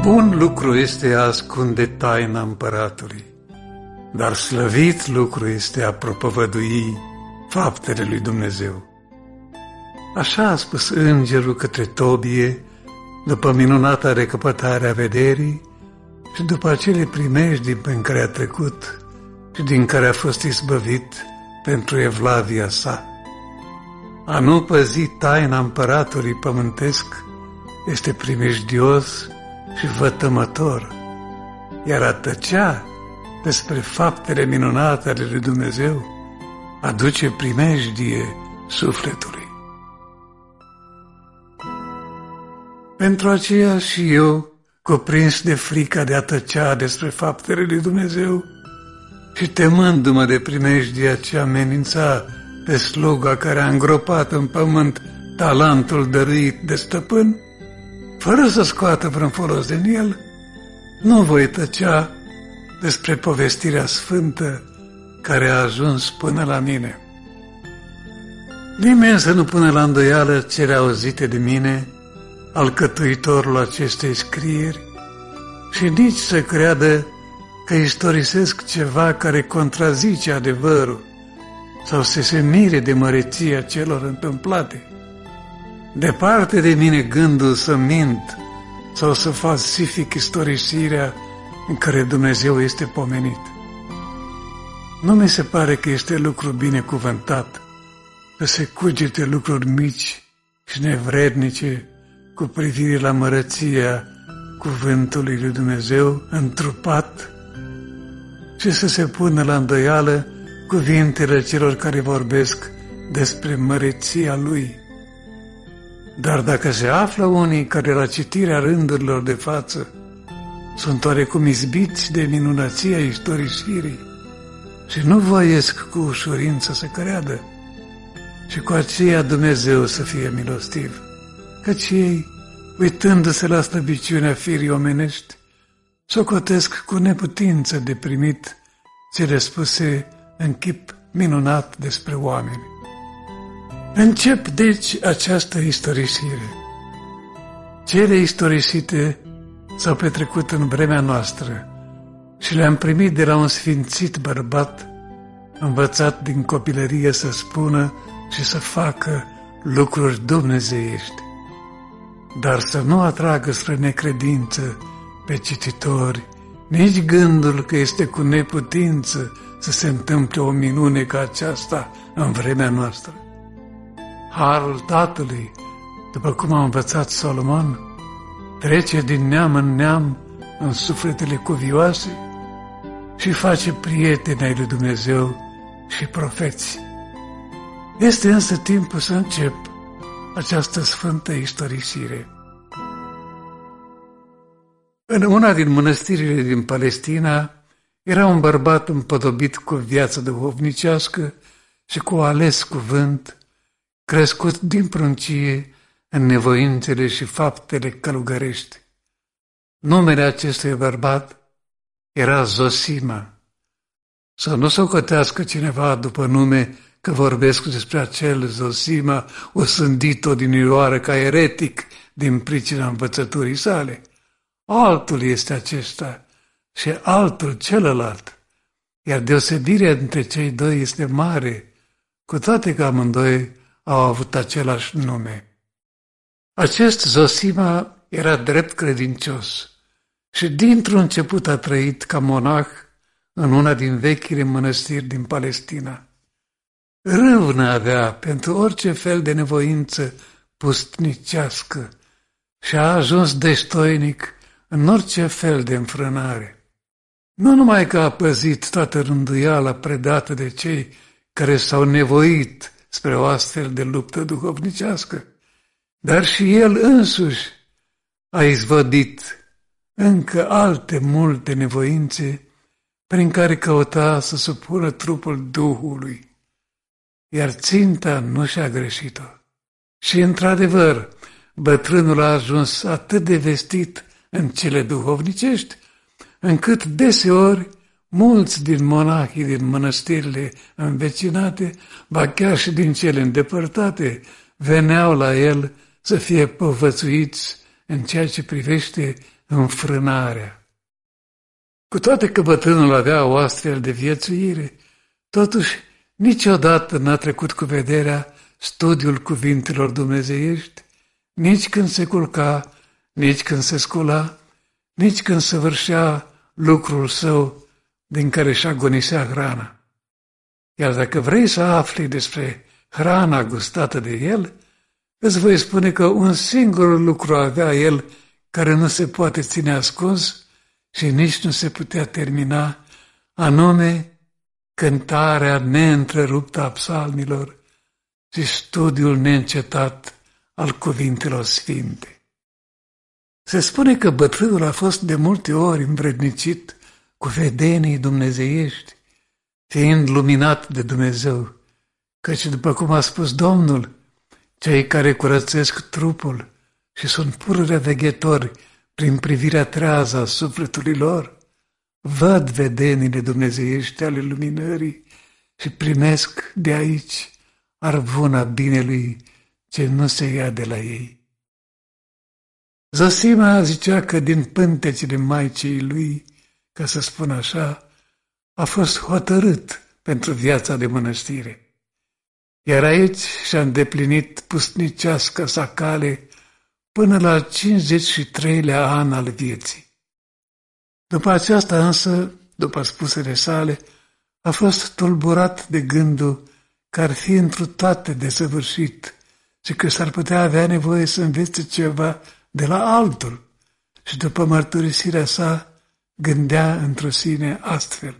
Bun lucru este a ascunde taina împăratului, dar slăvit lucru este a propovădui faptele lui Dumnezeu. Așa a spus îngerul către Tobie, după minunata recăpătare a vederii și după acele primejdii prin care a trecut și din care a fost izbăvit pentru evlavia sa. A nu păzi taina împăratului pământesc este primejdios și vătămător, iar a tăcea despre faptele minunate ale lui Dumnezeu aduce primejdie sufletului. Pentru aceea și eu, cuprins de frica de a tăcea despre faptele lui Dumnezeu și temându-mă de primejdia ce amenința pe sluga care a îngropat în pământ talentul dăruit de stăpân, fără să scoată vreun folos din el, nu voi tăcea despre povestirea sfântă care a ajuns până la mine. Nimeni să nu pună la îndoială cele auzite de mine, alcătuitorul acestei scrieri, și nici să creadă că istorisesc ceva care contrazice adevărul sau să se mire de măreția celor întâmplate. Departe de mine gândul să mint sau să falsific istorisirea în care Dumnezeu este pomenit. Nu mi se pare că este lucru binecuvântat să se cugete lucruri mici și nevrednice cu privire la mărăția cuvântului lui Dumnezeu întrupat și să se pună la îndoială cuvintele celor care vorbesc despre măreția Lui. Dar dacă se află unii care la citirea rândurilor de față sunt oarecum izbiți de minunăția istorisirii și nu voiesc cu ușurință să creadă, și cu aceea Dumnezeu să fie milostiv, căci ei, uitându-se la slăbiciunea firii omenești, socotesc cu neputință de primit cele spuse în chip minunat despre oameni. Încep, deci, această istorisire. Cele istorisite s-au petrecut în vremea noastră și le-am primit de la un sfințit bărbat, învățat din copilărie să spună și să facă lucruri dumnezeiești, dar să nu atragă spre necredință pe cititori nici gândul că este cu neputință să se întâmple o minune ca aceasta în vremea noastră. Harul Tatălui, după cum a învățat Solomon, trece din neam în neam în sufletele cuvioase și face prieteni ai lui Dumnezeu și profeți. Este însă timpul să încep această sfântă istorisire. În una din mănăstirile din Palestina era un bărbat împodobit cu viață duhovnicească și cu ales cuvânt, crescut din pruncie în nevoințele și faptele călugărești. Numele acestui bărbat era Zosima. Să nu socotească cineva după nume că vorbesc despre acel Zosima osândit odinioară ca eretic din pricina învățăturii sale. Altul este acesta și altul celălalt, iar deosebirea dintre cei doi este mare, cu toate că amândoi au avut același nume. Acest Zosima era drept credincios și dintr-un început a trăit ca monah în una din vechile mănăstiri din Palestina. Râvnă avea pentru orice fel de nevoință pustnicească și a ajuns destoinic în orice fel de înfrânare. Nu numai că a păzit toată rânduiala predată de cei care s-au nevoit spre o astfel de luptă duhovnicească, dar și el însuși a izvădit încă alte multe nevoințe prin care căuta să supună trupul Duhului, iar ținta nu și-a greșit-o. Și într-adevăr, bătrânul a ajuns atât de vestit în cele duhovnicești, încât deseori mulți din monahii din mănăstirile învecinate, ba chiar și din cele îndepărtate, veneau la el să fie povățuiți în ceea ce privește înfrânarea. Cu toate că bătrânul avea o astfel de viețuire, totuși niciodată n-a trecut cu vederea studiul cuvintelor dumnezeiești, nici când se culca, nici când se scula, nici când săvârșea lucrul său din care își agonisea hrana. Iar dacă vrei să afli despre hrana gustată de el, îți voi spune că un singur lucru avea el care nu se poate ține ascuns și nici nu se putea termina, anume cântarea neîntreruptă a psalmilor și studiul neîncetat al cuvintelor sfinte. Se spune că bătrânul a fost de multe ori învrednicit cu vedenii dumnezeiești, fiind luminat de Dumnezeu, căci, după cum a spus Domnul, cei care curățesc trupul și sunt pururea veghetori prin privirea trează a sufletului lor, văd vedenile dumnezeiești ale luminării și primesc de aici arvuna binelui ce nu se ia de la ei. Zosima zicea că din pântecele maicii lui, ca să spun așa, a fost hotărât pentru viața de mănăstire. Iar aici și-a îndeplinit pusnicească sa cale până la 53-lea an al vieții. După aceasta însă, după spusele sale, a fost tulburat de gândul că ar fi întru toate desăvârșit și că s-ar putea avea nevoie să învețe ceva de la altul și după mărturisirea sa gândea într-o sine astfel.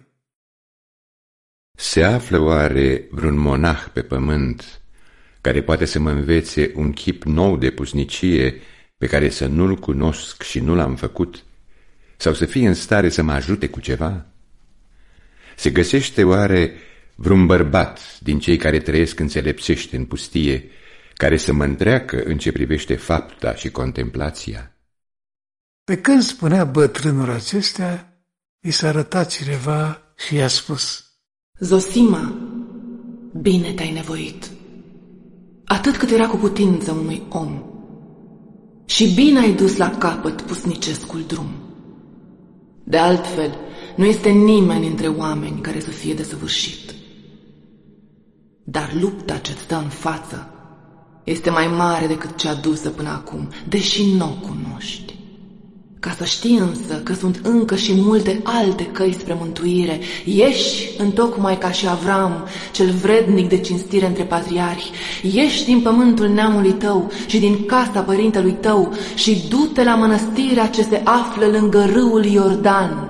Se află oare vreun monah pe pământ care poate să mă învețe un chip nou de pusnicie pe care să nu-l cunosc și nu l-am făcut, sau să fie în stare să mă ajute cu ceva? Se găsește oare vreun bărbat din cei care trăiesc înțelepțește în pustie, care să mă întreacă în ce privește fapta și contemplația? Pe când spunea bătrânul acestea, i s-a arătat cineva și i-a spus: Zosima, bine te-ai nevoit, atât cât era cu putință unui om, și bine ai dus la capăt pusnicescul drum. De altfel, nu este nimeni între oameni care să fie desăvârșit. Dar lupta ce-ți stă în față este mai mare decât cea dusă până acum, deși nu o cunoști. Ca să știi însă că sunt încă și multe alte căi spre mântuire, ieși întocmai ca și Avram, cel vrednic de cinstire între patriarhi, ieși din pământul neamului tău și din casa părintelui tău și du-te la mănăstirea ce se află lângă râul Iordan.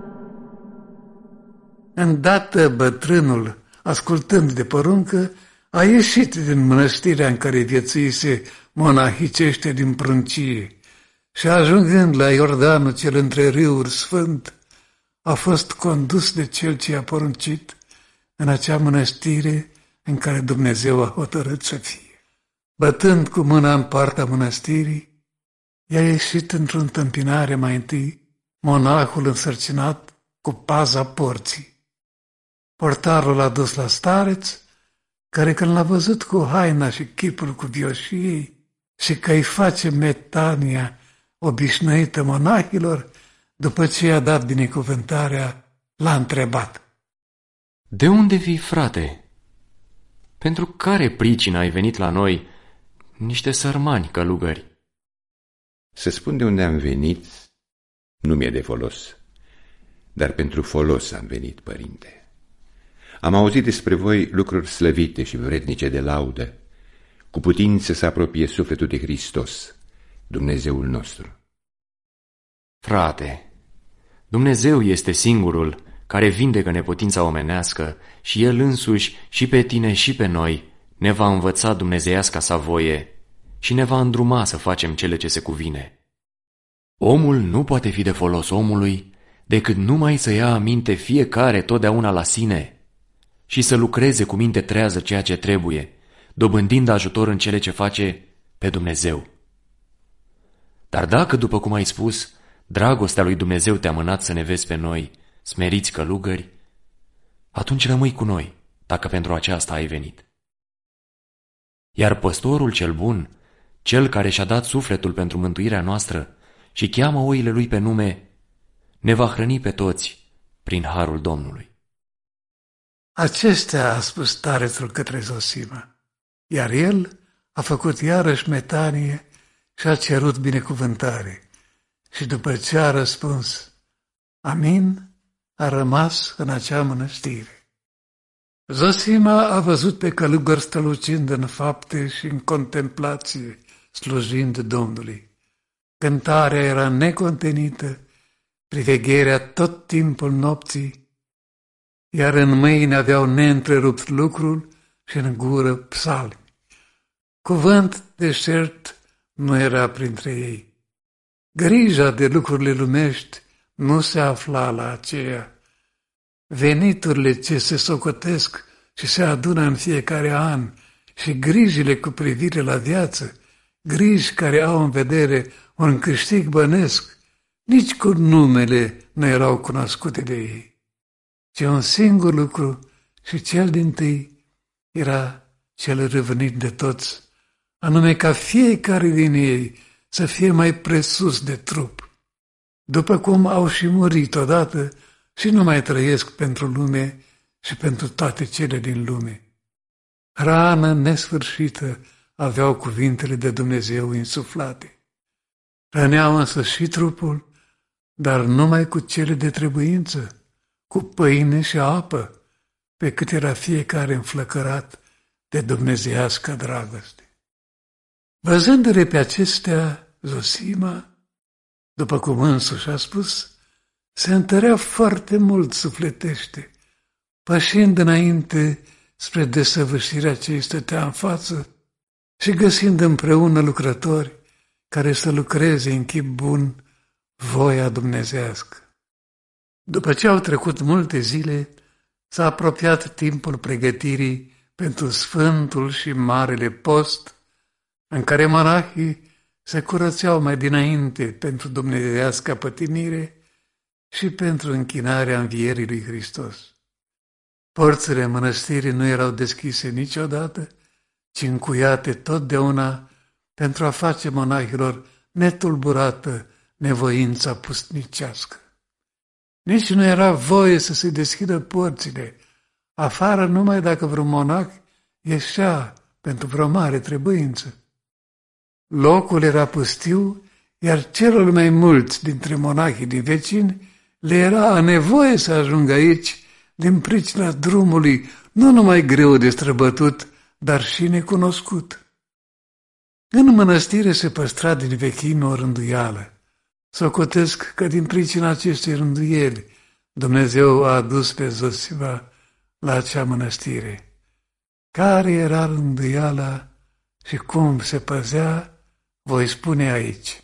Îndată bătrânul, ascultând de poruncă, a ieșit din mănăstirea în care viețuise monahicește din pruncie și, ajungând la Iordanul cel între râuri sfânt, a fost condus de cel ce i-a poruncit în acea mănăstire în care Dumnezeu a hotărât să fie. Bătând cu mâna în partea mănăstirii, i-a ieșit într-o întâmpinare mai întâi monahul însărcinat cu paza porții. Portarul l-a dus la stareț, care când l-a văzut cu haina și chipul cuvioșiei și că îi face metania obișnuită monahilor, după ce i-a dat binecuvântarea, l-a întrebat: De unde vii, frate? Pentru care pricină ai venit la noi, niște sărmani călugări? Să spun de unde am venit nu mi-e de folos, dar pentru folos am venit, părinte. Am auzit despre voi lucruri slăvite și vrednice de laudă, cu putință să apropie sufletul de Hristos, Dumnezeul nostru. Frate, Dumnezeu este singurul care vindecă neputința omenească și El însuși și pe tine și pe noi ne va învăța dumnezeiasca sa voie și ne va îndruma să facem cele ce se cuvine. Omul nu poate fi de folos omului decât numai să ia aminte fiecare totdeauna la sine și să lucreze cu minte trează ceea ce trebuie, dobândind ajutor în cele ce face pe Dumnezeu. Dar dacă, după cum ai spus, dragostea lui Dumnezeu te-a mânat să ne vezi pe noi, smeriți călugări, atunci rămâi cu noi, dacă pentru aceasta ai venit. Iar păstorul cel bun, cel care și-a dat sufletul pentru mântuirea noastră și cheamă oile lui pe nume, ne va hrăni pe toți prin harul Domnului. Acestea a spus starețul către Zosima, iar el a făcut iarăși metanie și a cerut binecuvântare. Și după ce a răspuns, amin, a rămas în acea mănăstire. Zosima a văzut pe călugăr strălucind în fapte și în contemplație, slujind Domnului. Cântarea era necontenită, privegherea tot timpul nopții, iar în mâini aveau neîntrerupt lucrul și în gură psalmi. Cuvânt deșert nu era printre ei. Grija de lucrurile lumești nu se afla la aceea. Veniturile ce se socotesc și se adună în fiecare an și grijile cu privire la viață, griji care au în vedere un câștig bănesc, nici cu numele nu erau cunoscute de ei, ci un singur lucru și cel dintâi era cel râvnit de toți, anume ca fiecare din ei să fie mai presus de trup, după cum au și murit odată și nu mai trăiesc pentru lume și pentru toate cele din lume. Hrană nesfârșită aveau cuvintele de Dumnezeu insuflate. Hrăneau însă și trupul, dar numai cu cele de trebuință, cu pâine și apă, pe cât era fiecare înflăcărat de dumnezeiască dragoste. Văzându-le pe acestea, Zosima, după cum însuși a spus, se întărea foarte mult sufletește, pășind înainte spre desăvârșirea ce îi stătea în față și găsind împreună lucrători care să lucreze în chip bun voia dumnezească. După ce au trecut multe zile, s-a apropiat timpul pregătirii pentru Sfântul și Marele Post, în care monahii se curățeau mai dinainte pentru dumnezeiasca pătimire și pentru închinarea învierii lui Hristos. Porțile mănăstirii nu erau deschise niciodată, ci încuiate totdeauna pentru a face monahilor netulburată nevoința pustnicească. Nici nu era voie să se deschidă porțile, afară numai dacă vreun monah ieșea pentru vreo mare trebuință. Locul era pustiu, iar celor mai mulți dintre monahii din vecini le era nevoie să ajungă aici din pricina drumului nu numai greu de străbătut, dar și necunoscut. În mănăstire se păstra din vechime o rânduială. Socotesc că din pricina acestei rânduieli Dumnezeu a adus pe Zosima la acea mănăstire. Care era rânduiala și cum se păzea, voi spune aici.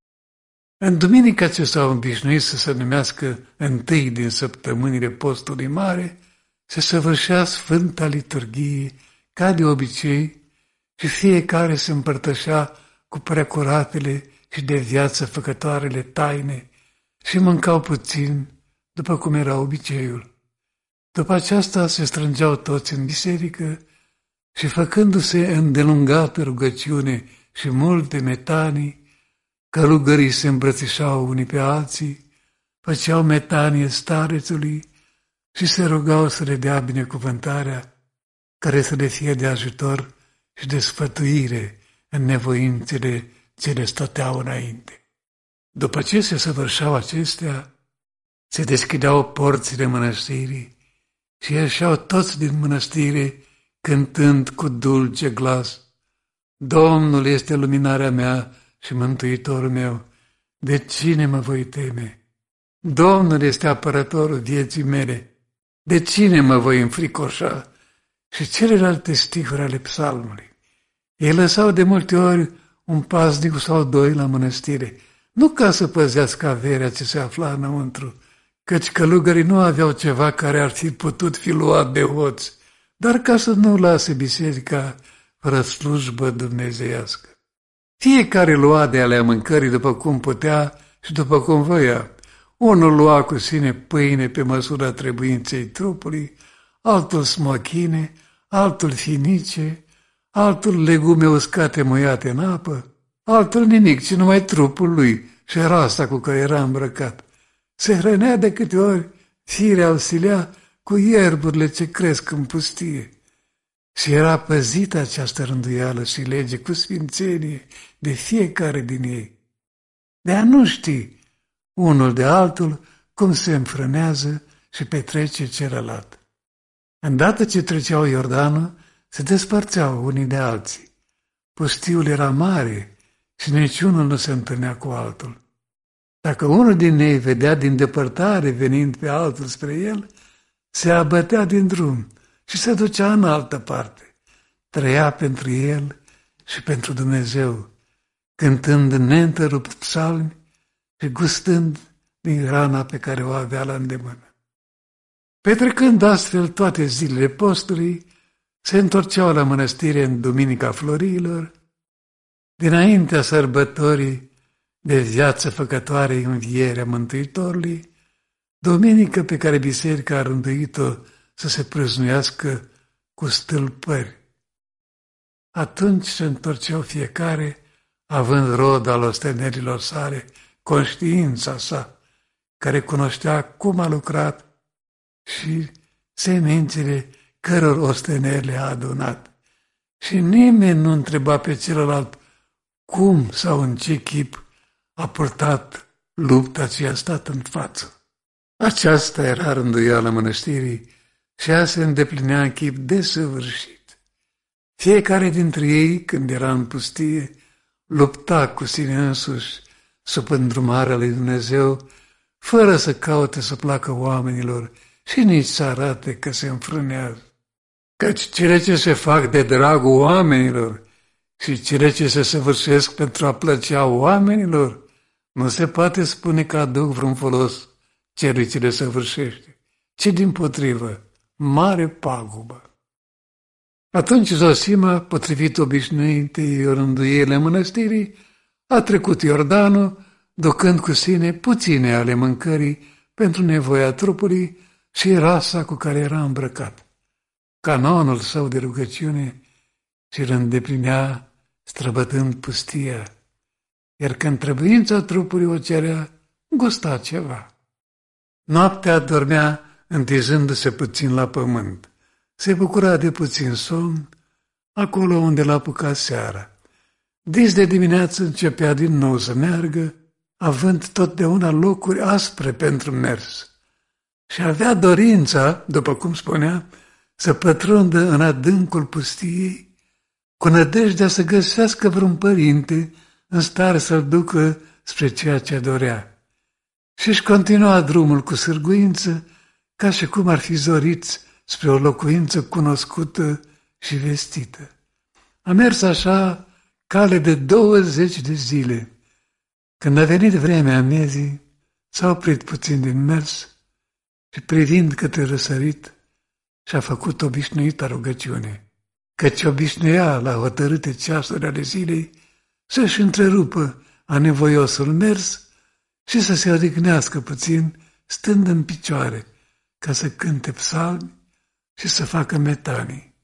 În duminica ce s-au obișnuit să se numească întâi din săptămânile postului mare, se săvârșea Sfânta Liturghie, ca de obicei, și fiecare se împărtășea cu preacuratele și de viață făcătoarele taine și mâncau puțin, după cum era obiceiul. După aceasta se strângeau toți în biserică și, făcându-se îndelungată rugăciune și multe metanii, călugării se îmbrățișau unii pe alții, făceau metanie starețului și se rugau să le dea binecuvântarea care să le fie de ajutor și de sfătuire în nevoințele ce le stăteau înainte. După ce se săvârșeau acestea, se deschideau porțile mănăstirii și ieșeau toți din mănăstire cântând cu dulce glas: Domnul este luminarea mea și mântuitorul meu, de cine mă voi teme? Domnul este apărătorul vieții mele, de cine mă voi înfricoșa? Și celelalte stihuri ale psalmului. Ei lăsau de multe ori un paznic sau doi la mănăstire, nu ca să păzească averea ce se afla înăuntru, căci călugării nu aveau ceva care ar fi putut fi luat de hoți, dar ca să nu lase biserica fără slujbă dumnezeiască. Fiecare lua de alea mâncării după cum putea și după cum voia. Unul lua cu sine pâine pe măsura trebuinței trupului, altul smochine, altul finice, altul legume uscate muiate în apă, altul nimic, ci numai trupul lui și rasa cu care era îmbrăcat. Se hrănea de câte ori firea îl silea cu ierburile ce cresc în pustie. Și era păzită această rânduială și lege cu sfințenie de fiecare din ei. De a nu ști unul de altul cum se înfrânează și petrece celălalt. Îndată ce treceau Iordanul, se despărțeau unii de alții. Pustiul era mare și niciunul nu se întâlnea cu altul. Dacă unul din ei vedea din depărtare venind pe altul spre el, se abătea din drum și se ducea în altă parte. Trăia pentru el și pentru Dumnezeu, cântând neîntrerupt psalmi și gustând din hrana pe care o avea la îndemână. Petrecând astfel toate zilele postului, se întorceau la mănăstire în Duminica Florilor, dinaintea sărbătorii de viață făcătoare învierea Mântuitorului, duminică pe care biserica a rânduit-o să se prăznuiască cu stâlpări. Atunci se întorceau fiecare, având rod al ostenerilor sale, conștiința sa, care cunoștea cum a lucrat și semințele căror osteneri le-a adunat. Și nimeni nu întreba pe celălalt cum sau în ce chip a purtat lupta ce a stat în față. Aceasta era rânduiala mănăstirii și ea se îndeplinea în chip desăvârșit. Fiecare dintre ei, când era în pustie, lupta cu sine însuși sub îndrumarea lui Dumnezeu, fără să caute să placă oamenilor și nici să arate că se înfrânează. Căci cele ce se fac de dragul oamenilor și cele ce se săvârșesc pentru a plăcea oamenilor, nu se poate spune că aduc vreun folos celui ce le săvârșește, ci dimpotrivă, mare pagubă. Atunci Zosima, potrivit obișnuitei rânduiele mănăstirii, a trecut Iordanul, ducând cu sine puține ale mâncării pentru nevoia trupului și rasa cu care era îmbrăcat. Canonul său de rugăciune și-l îndeplinea străbătând pustia, iar când trebuința trupului o cerea, gusta ceva. Noaptea dormea întizându-se puțin la pământ. Se bucura de puțin somn, acolo unde l-a apucat seara. Dis de dimineață începea din nou să meargă, având totdeauna locuri aspre pentru mers. Și avea dorința, după cum spunea, să pătrundă în adâncul pustiei, cu nădejdea să găsească vreun părinte în stare să-l ducă spre ceea ce dorea. Și-și continua drumul cu sârguință, ca și cum ar fi zoriți spre o locuință cunoscută și vestită. A mers așa cale de 20 de zile. Când a venit vremea amiezii, s-a oprit puțin din mers și privind către răsărit și-a făcut obișnuita rugăciune, căci obișnuia la hotărâte ceasuri ale zilei să-și întrerupă anevoiosul mers și să se odihnească puțin stând în picioare ca să cânte psalmi și să facă metanii.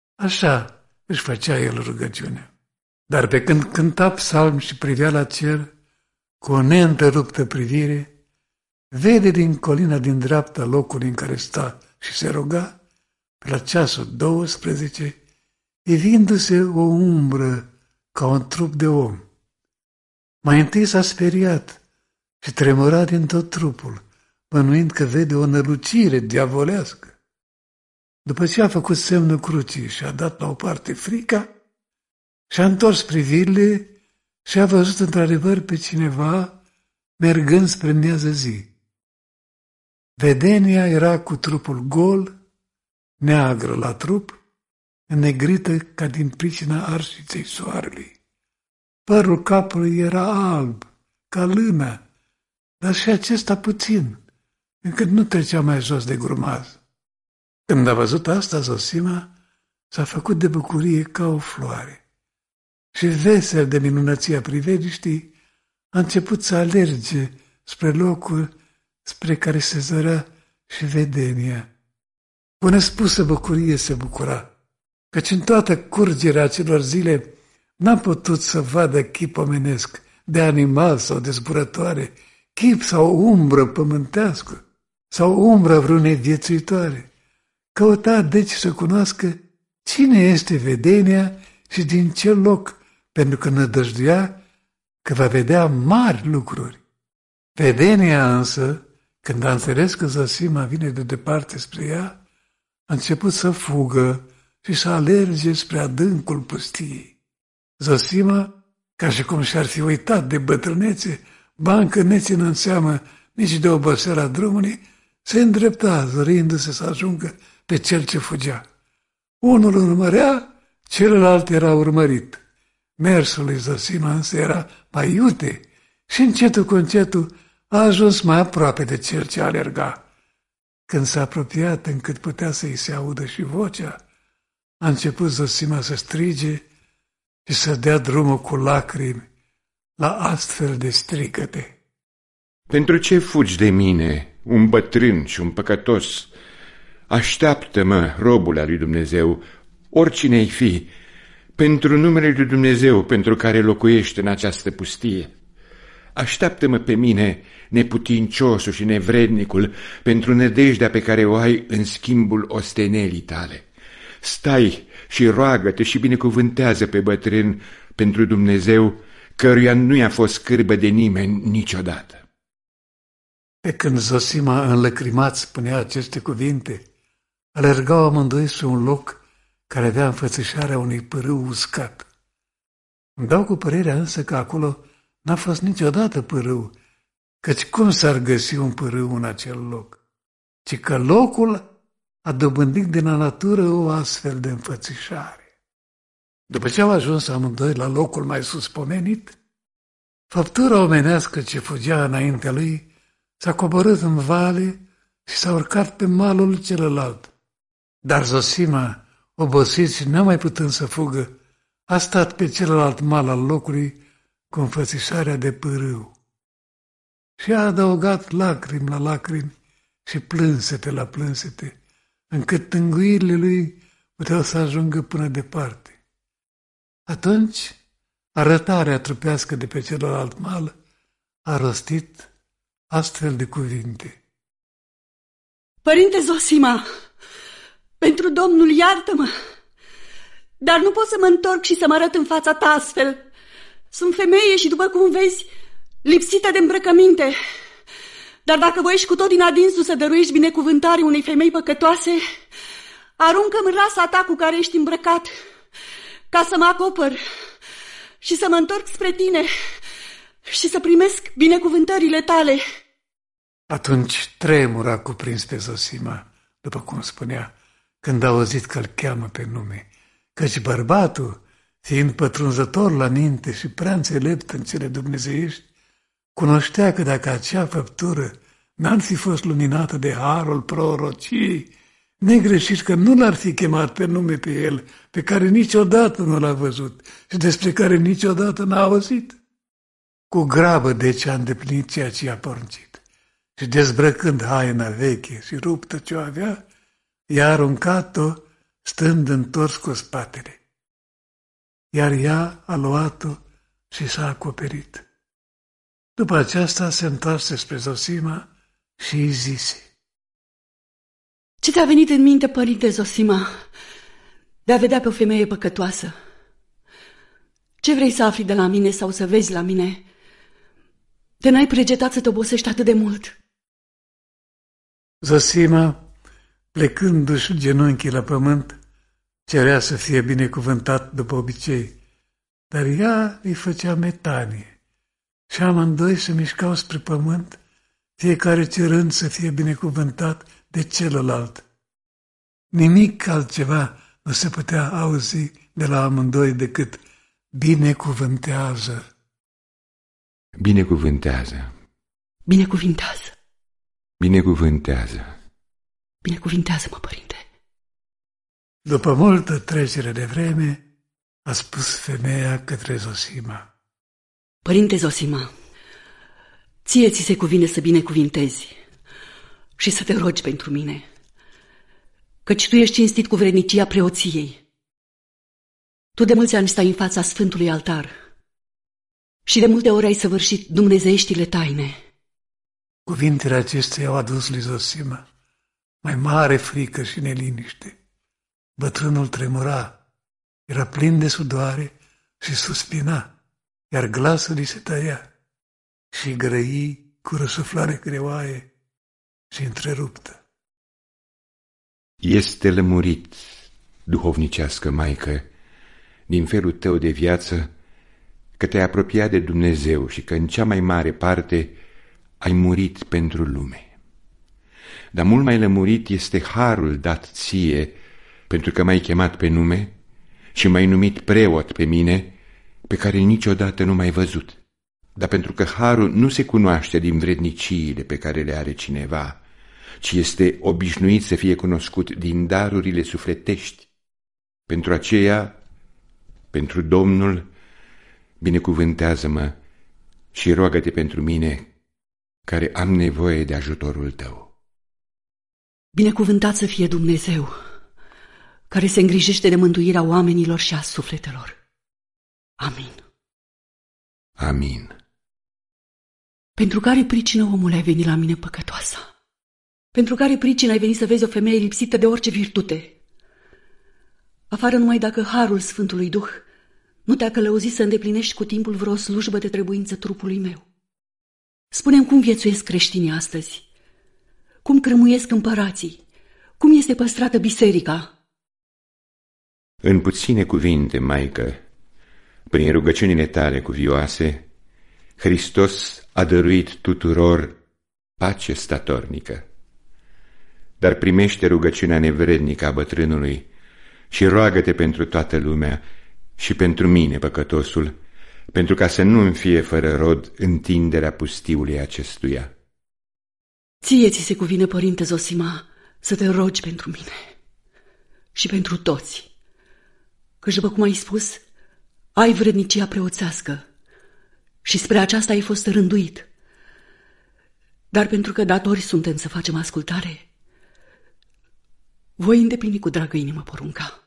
Așa își făcea el rugăciunea. Dar pe când cânta psalmi și privea la cer cu o neîntreruptă privire, vede din colina din dreapta locului în care sta și se ruga, pe la ceasul 12, ivindu-se o umbră ca un trup de om. Mai întâi s-a speriat și tremura din tot trupul, bănuind că vede o nălucire diavolească. După ce a făcut semnul crucii și a dat la o parte frica, și-a întors privirile și a văzut într-adevăr pe cineva mergând spre miază zi. Vedenia era cu trupul gol, neagră la trup, înnegrită ca din pricina arșiței soarelui. Părul capului era alb, ca lână, dar și acesta puțin, încât nu trecea mai jos de grumaz. Când a văzut asta, Zosima s-a făcut de bucurie ca o floare și, vesel de minunăția priveliștii, a început să alerge spre locul spre care se zărea și vedenia. Cu nespusă bucurie se bucura, căci în toată curgerea acelor zile n-a putut să vadă chip omenesc de animal sau de zburătoare, chip sau umbră pământească sau umbra vreunei viețuitoare. Căuta deci să cunoască cine este vedenia și din ce loc, pentru că nădăjduia că va vedea mari lucruri. Vedenia însă, când a înțeles că Zosima vine de departe spre ea, a început să fugă și să alerge spre adâncul pustiei. Zosima, ca și cum și-ar fi uitat de bătrânețe, ba încă ne țină în seamă nici de oboseala drumului, se îndrepta, zărindu-se să ajungă pe cel ce fugea. Unul urmărea, celălalt era urmărit. Mersul lui Zosima însă era mai iute și încetul cu încetul a ajuns mai aproape de cel ce alerga. Când s-a apropiat încât putea să-i se audă și vocea, a început Zosima să strige și să dea drumul cu lacrimi la astfel de strigăte. Pentru ce fugi de mine, un bătrân și un păcătos? Așteaptă-mă, robul al lui Dumnezeu, oricine-i fi, pentru numele lui Dumnezeu pentru care locuiește în această pustie. Așteaptă-mă pe mine, neputinciosul și nevrednicul, pentru nădejdea pe care o ai în schimbul ostenelii tale. Stai și roagă-te și binecuvântează pe bătrân pentru Dumnezeu, căruia nu i-a fost scârbă de nimeni niciodată. Pe când Zosima înlăcrimat spunea aceste cuvinte, alergau amândoi spre un loc care avea înfățișarea unui pârâu uscat. Îmi dau cu părerea însă că acolo n-a fost niciodată pârâu, căci cum s-ar găsi un pârâu în acel loc? Ci că locul a dobândit din natură o astfel de înfățișare. După ce au ajuns amândoi la locul mai suspomenit, făptura omenească ce fugea înaintea lui s-a coborât în vale și s-a urcat pe malul celălalt. Dar Zosima, obosit și nemai putând să fugă, a stat pe celălalt mal al locului cu înfățișarea de pârâu. Și a adăugat lacrimi la lacrimi și plânsete la plânsete, încât tânguirile lui puteau să ajungă până departe. Atunci, arătarea trupească de pe celălalt mal a rostit astfel de cuvinte. Părinte Zosima, pentru Domnul iartă-mă, dar nu pot să mă întorc și să mă arăt în fața ta astfel. Sunt femeie și, după cum vezi, lipsită de îmbrăcăminte. Dar dacă voiești cu tot din adinsul să dăruiești binecuvântare unei femei păcătoase, aruncă-mi rasa ta cu care ești îmbrăcat, ca să mă acopăr și să mă întorc spre tine și să primesc binecuvântările tale. Atunci tremura cuprins pe Zosima, după cum spunea, când a auzit că îl cheamă pe nume, căci bărbatul, fiind pătrunzător la minte și prea înțelept în cele dumnezeiești, cunoștea că dacă acea făptură n-ar fi fost luminată de harul prorociei, negreșit că nu l-ar fi chemat pe nume pe el, pe care niciodată nu l-a văzut și despre care niciodată n-a auzit. Cu grabă deci a îndeplinit ceea ce i-a poruncit și dezbrăcând haina veche și ruptă ce o avea, i-a aruncat-o stând întors cu spatele. Iar ea a luat-o și s-a acoperit. După aceasta se întoarse spre Zosima și îi zise: Ce ți-a venit în minte, părinte Zosima, de a vedea pe o femeie păcătoasă? Ce vrei să afli de la mine sau să vezi la mine? De n-ai pregetat să te obosești atât de mult? Zosima, plecându-și genunchii la pământ, cerea să fie binecuvântat după obicei, dar ea îi făcea metanie și amândoi se mișcau spre pământ, fiecare cerând să fie binecuvântat de celălalt. Nimic altceva nu se putea auzi de la amândoi decât binecuvântează. Binecuvântează. Binecuvântează. Binecuvântează. Binecuvântează-mă, părinte. După multă trecere de vreme, a spus femeia către Zosima: Părinte Zosima, ție ți se cuvine să binecuvintezi și să te rogi pentru mine, căci tu ești cinstit cu vrednicia preoției. Tu de mulți ani stai în fața Sfântului Altar și de multe ori ai săvârșit dumnezeieștile taine. Cuvintele acestea au adus lui Zosima mai mare frică și neliniște. Bătrânul tremura, era plin de sudoare și suspina, iar glasul îi se tăia și grăi cu răsuflare greoaie și întreruptă. Este lămurit, duhovnicească maică, din felul tău de viață, că te-ai apropiat de Dumnezeu și că în cea mai mare parte ai murit pentru lume. Dar mult mai lămurit este harul dat ție, pentru că m-ai chemat pe nume și m-ai numit preot pe mine, pe care niciodată nu m-ai văzut. Dar pentru că harul nu se cunoaște din vredniciile pe care le are cineva, ci este obișnuit să fie cunoscut din darurile sufletești. Pentru aceea, pentru Domnul, binecuvântează-mă și roagă-te pentru mine, care am nevoie de ajutorul tău. Binecuvântat să fie Dumnezeu, care se îngrijește de mântuirea oamenilor și a sufletelor. Amin. Amin. Pentru care pricină, omule, ai venit la mine păcătoasă? Pentru care pricină ai venit să vezi o femeie lipsită de orice virtute? Afară numai dacă harul Sfântului Duh nu te-a călăuzit să îndeplinești cu timpul vreo slujbă de trebuință trupului meu. Spune-mi cum viețuiesc creștinii astăzi, cum crămuiesc împărații, cum este păstrată biserica. În puține cuvinte, maică, prin rugăciunile tale cuvioase, Hristos a dăruit tuturor pace statornică. Dar primește rugăciunea nevrednică a bătrânului și roagă-te pentru toată lumea și pentru mine, păcătosul, pentru ca să nu-mi fie fără rod întinderea pustiului acestuia. Ție ți se cuvine, părinte Zosima, să te rogi pentru mine și pentru toți, căci, după cum ai spus, ai vrednicia preoțească și spre aceasta ai fost rânduit. Dar pentru că datori suntem să facem ascultare, voi îndeplini cu dragă inimă porunca.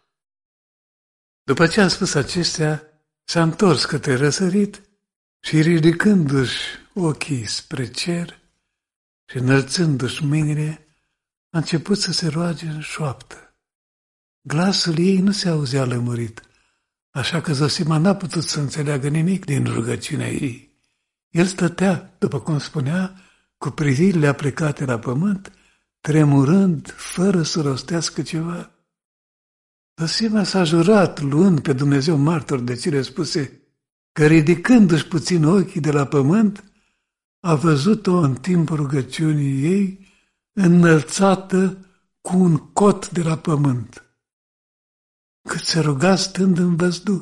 După ce a spus acestea, s-a întors către răsărit și, ridicându-și ochii spre cer și înălțându-și mâinile, a început să se roage în șoaptă. Glasul ei nu se auzea lămurit, așa că Zosima n-a putut să înțeleagă nimic din rugăciunea ei. El stătea, după cum spunea, cu privirile aplecate la pământ, tremurând, fără să rostească ceva. Zosima s-a jurat, luând pe Dumnezeu martor de cele spuse, că ridicându-și puțin ochii de la pământ, a văzut-o în timpul rugăciunii ei înălțată cu un cot de la pământ, cât se ruga stând în văzduh.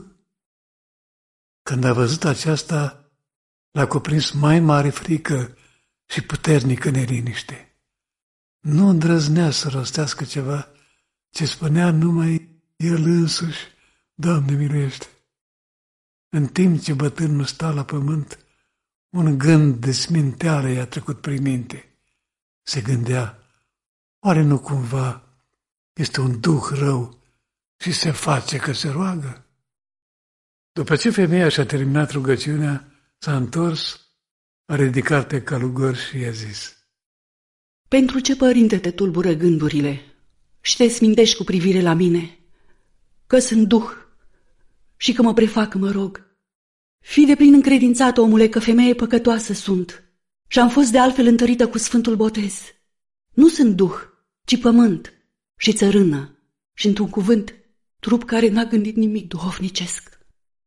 Când a văzut aceasta, l-a cuprins mai mare frică și puternică neliniște. Nu îndrăznea să rostească ceva ce spunea numai el însuși, Doamne miluiește. În timp ce bătrânul sta la pământ, un gând de sminteală i-a trecut prin minte. Se gândea, oare nu cumva este un duh rău și se face că se roagă? După ce femeia și-a terminat rugăciunea, s-a întors, a ridicat pe călugăr și i-a zis: Pentru ce, părinte, te tulbură gândurile și te smintești cu privire la mine? Că sunt duh și că mă prefac, mă rog. Fii deplin încredințat, omule, că femeie păcătoasă sunt și am fost de altfel întărită cu Sfântul Botez. Nu sunt duh, ci pământ și țărână și, într-un cuvânt, trup care n-a gândit nimic duhovnicesc.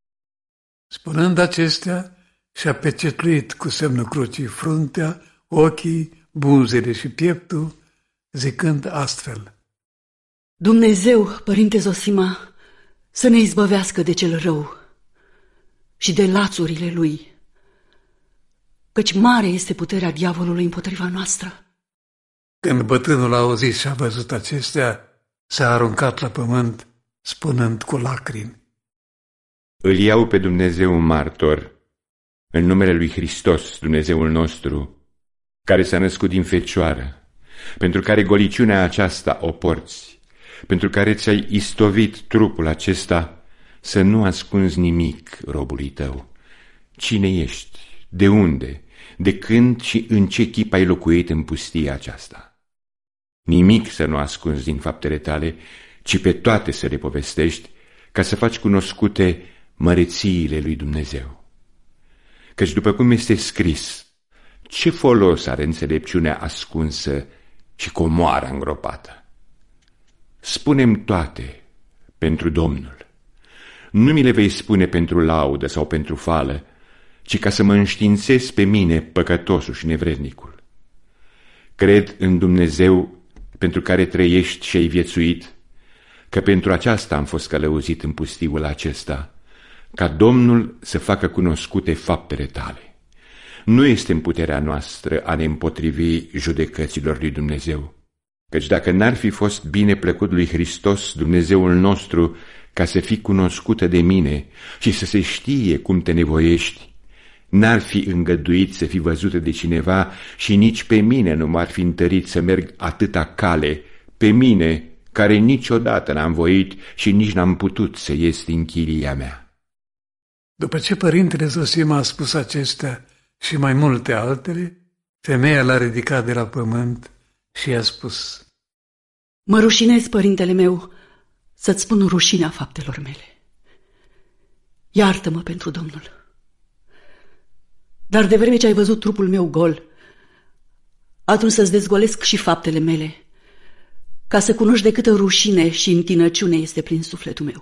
Spunând acestea, și-a pecetluit cu semnul crucii fruntea, ochii, buzele și pieptul, zicând astfel: Dumnezeu, părinte Zosima, să ne izbăvească de cel rău și de lațurile lui, căci mare este puterea diavolului împotriva noastră. Când bătrânul a auzit și a văzut acestea, s-a aruncat la pământ, spunând cu lacrimi: Îl iau pe Dumnezeu martor, în numele lui Hristos, Dumnezeul nostru, care s-a născut din fecioară, pentru care goliciunea aceasta o porți, pentru care ți-ai istovit trupul acesta, să nu ascunzi nimic robului tău, Cine ești? De unde? De când și în ce chip ai locuit în pustia aceasta? Nimic să nu ascunzi din faptele tale, ci pe toate să le povestești, ca să faci cunoscute mărețiile lui Dumnezeu. Căci după cum este scris, ce folos are înțelepciunea ascunsă și comoara îngropată? Spune-mi toate pentru Domnul. Nu mi le vei spune pentru laudă sau pentru fală, ci ca să mă înștiințez pe mine, păcătosul și nevrednicul. Cred în Dumnezeu pentru care trăiești și ai viețuit, că pentru aceasta am fost călăuzit în pustiul acesta, ca Domnul să facă cunoscute faptele tale. Nu este în puterea noastră a ne împotrivi judecăților lui Dumnezeu, căci dacă n-ar fi fost bine plăcut lui Hristos, Dumnezeul nostru, ca să fii cunoscută de mine și să se știe cum te nevoiești, n-ar fi îngăduit să fii văzută de cineva și nici pe mine nu m-ar fi întărit să merg atâta cale, pe mine, care niciodată n-am voit și nici n-am putut să ies din chilia mea. După ce părintele Zosima a spus acestea și mai multe altele, femeia l-a ridicat de la pământ și i-a spus: Mă rușinez, părintele meu, să-ți spun rușinea faptelor mele. Iartă-mă pentru Domnul. Dar de vreme ce ai văzut trupul meu gol, atunci să-ți dezgolesc și faptele mele, ca să cunoști de câtă rușine și întinăciune este plin sufletul meu.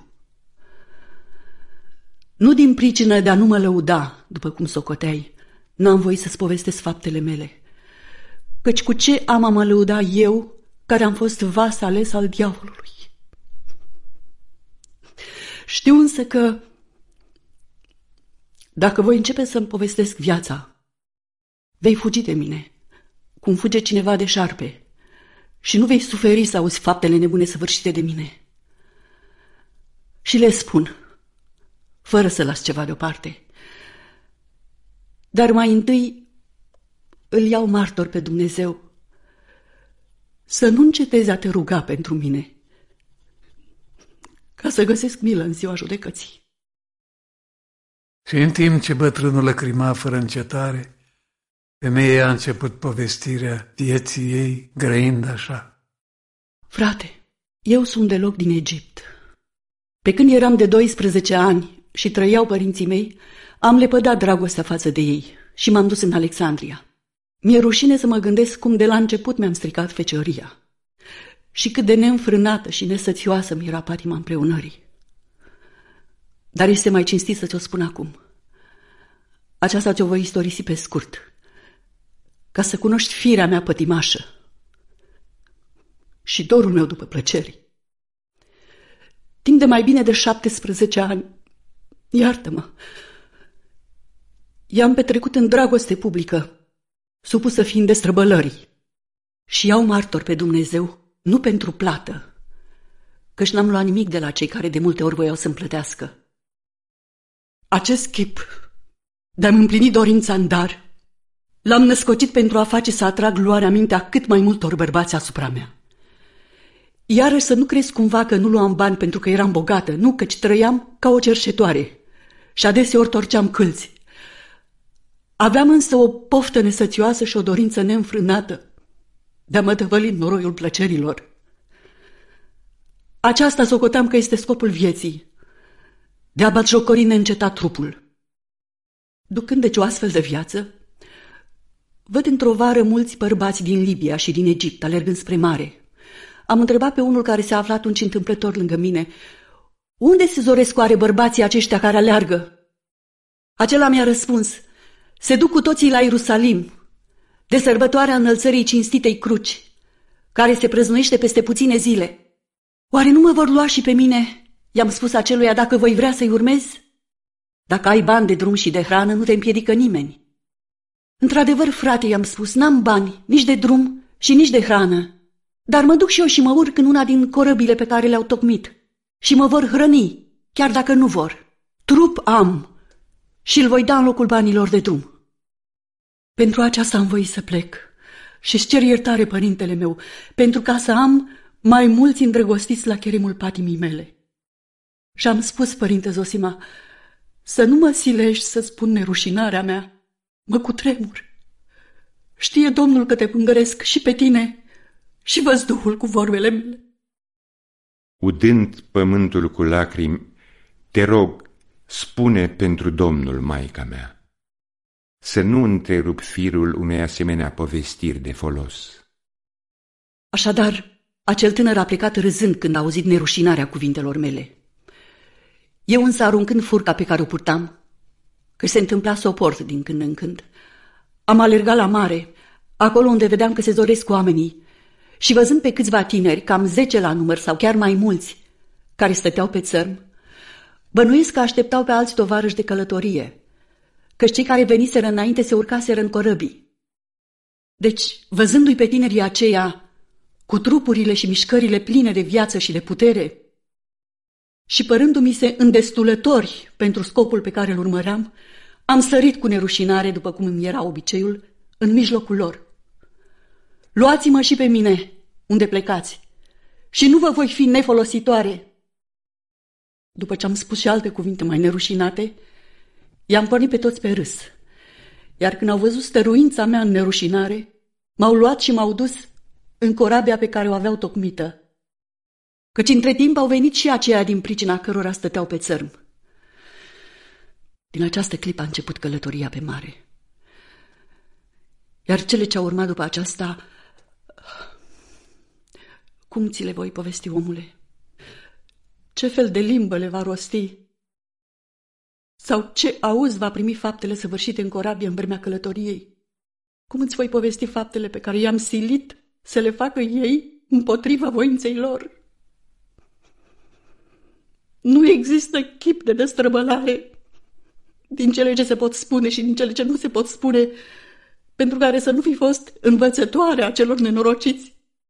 Nu din pricină de a nu mă lăuda, după cum socoteai, n-am voit să-ți povestesc faptele mele, căci cu ce am a mă lăuda eu, care am fost vas ales al diavolului? Știu însă că dacă voi începe să-mi povestesc viața, vei fugi de mine, cum fuge cineva de șarpe, și nu vei suferi să auzi faptele nebune săvârșite de mine. Și le spun, fără să las ceva deoparte. Dar mai întâi îl iau martor pe Dumnezeu să nu încetezi a te ruga pentru mine, ca să găsesc milă în ziua judecății. Și în timp ce bătrânul lăcrima fără încetare, femeia a început povestirea vieții ei, grăind așa: Frate, eu sunt deloc din Egipt. Pe când eram de 12 ani și trăiau părinții mei, am lepădat dragostea față de ei și m-am dus în Alexandria. Mi-e rușine să mă gândesc cum de la început mi-am stricat fecioria și cât de neînfrânată și nesățioasă mi era patima împreunării. Dar este mai cinstit să ți-o spun acum. Aceasta ți-o voi istorisi pe scurt, ca să cunoști firea mea pătimașă și dorul meu după plăceri. Timp de mai bine de 17 ani, iartă-mă, i-am petrecut în dragoste publică, supusă fiind destrăbălării, și iau martor pe Dumnezeu, nu pentru plată, căci n-am luat nimic de la cei care de multe ori voiau să-mi plătească. Acest chip de-am împlinit dorința în dar, l-am născocit pentru a face să atrag luarea mintea cât mai multor bărbați asupra mea. Iarăși să nu crezi cumva că nu luam bani pentru că eram bogată, nu, căci trăiam ca o cerșetoare și adeseori torceam câlți. Aveam însă o poftă nesățioasă și o dorință neînfrânată de a mă tăvăli în noroiul plăcerilor. Aceasta socoteam că este scopul vieții, de a batjocori neîncetat trupul. Ducând deci o astfel de viață, văd într-o vară mulți bărbați din Libia și din Egipt alergând spre mare. Am întrebat pe unul care se afla atunci întâmplător lângă mine: unde se zoresc oare bărbații aceștia care aleargă? Acela mi-a răspuns: se duc cu toții la Ierusalim, de sărbătoarea înălțării cinstitei cruci, care se prăznuiește peste puține zile. Oare nu mă vor lua și pe mine? I-am spus aceluia, dacă voi vrea să-i urmezi. Dacă ai bani de drum și de hrană, nu te împiedică nimeni. Într-adevăr, frate, i-am spus, n-am bani, nici de drum și nici de hrană, dar mă duc și eu și mă urc în una din corăbile pe care le-au tocmit și mă vor hrăni, chiar dacă nu vor. Trup am și îl voi da în locul banilor de drum. Pentru aceasta am voit să plec și-ți cer iertare, părintele meu, pentru ca să am mai mulți îndrăgostiți la cheremul patimii mele. Și am spus, părinte Zosima, Să nu mă silești să spun nerușinarea mea, mă cutremur. Știe Domnul că te pângăresc și pe tine și văzduhul cu vorbele mele. Udând pământul cu lacrimi, te rog, spune pentru Domnul, Maica mea, să nu întrerup firul unei asemenea povestiri de folos. Așadar, acel tânăr a plecat râzând când a auzit nerușinarea cuvintelor mele. Eu însă, aruncând furca pe care o purtam, că se întâmpla să o port din când în când, am alergat la mare, acolo unde vedeam că se zoresc oamenii, și văzând pe câțiva tineri, cam 10 la număr sau chiar mai mulți, care stăteau pe țărm, bănuiesc că așteptau pe alți tovarăși de călătorie, căci cei care veniseră înainte se urcaseră în corăbii. Deci, văzându-i pe tinerii aceia, cu trupurile și mișcările pline de viață și de putere, și părându-mi se îndestulători pentru scopul pe care îl urmăream, am sărit cu nerușinare, după cum îmi era obiceiul, în mijlocul lor. Luați-mă și pe mine, unde plecați, și nu vă voi fi nefolositoare. După ce am spus și alte cuvinte mai nerușinate, i-am pornit pe toți pe râs, iar când au văzut stăruința mea în nerușinare, m-au luat și m-au dus în corabia pe care o aveau tocmită, căci între timp au venit și aceia din pricina cărora stăteau pe țărm. Din această clipă a început călătoria pe mare. Iar cele ce au urmat după aceasta, cum ți le voi povesti, omule? Ce fel de limbă le va rosti? Sau ce auz va primi faptele săvârșite în corabie în vremea călătoriei? Cum îți voi povesti faptele pe care i-am silit să le facă ei împotriva voinței lor? Nu există chip de destrăbălare din cele ce se pot spune și din cele ce nu se pot spune, pentru care să nu fi fost învățătoarea celor nenorociți.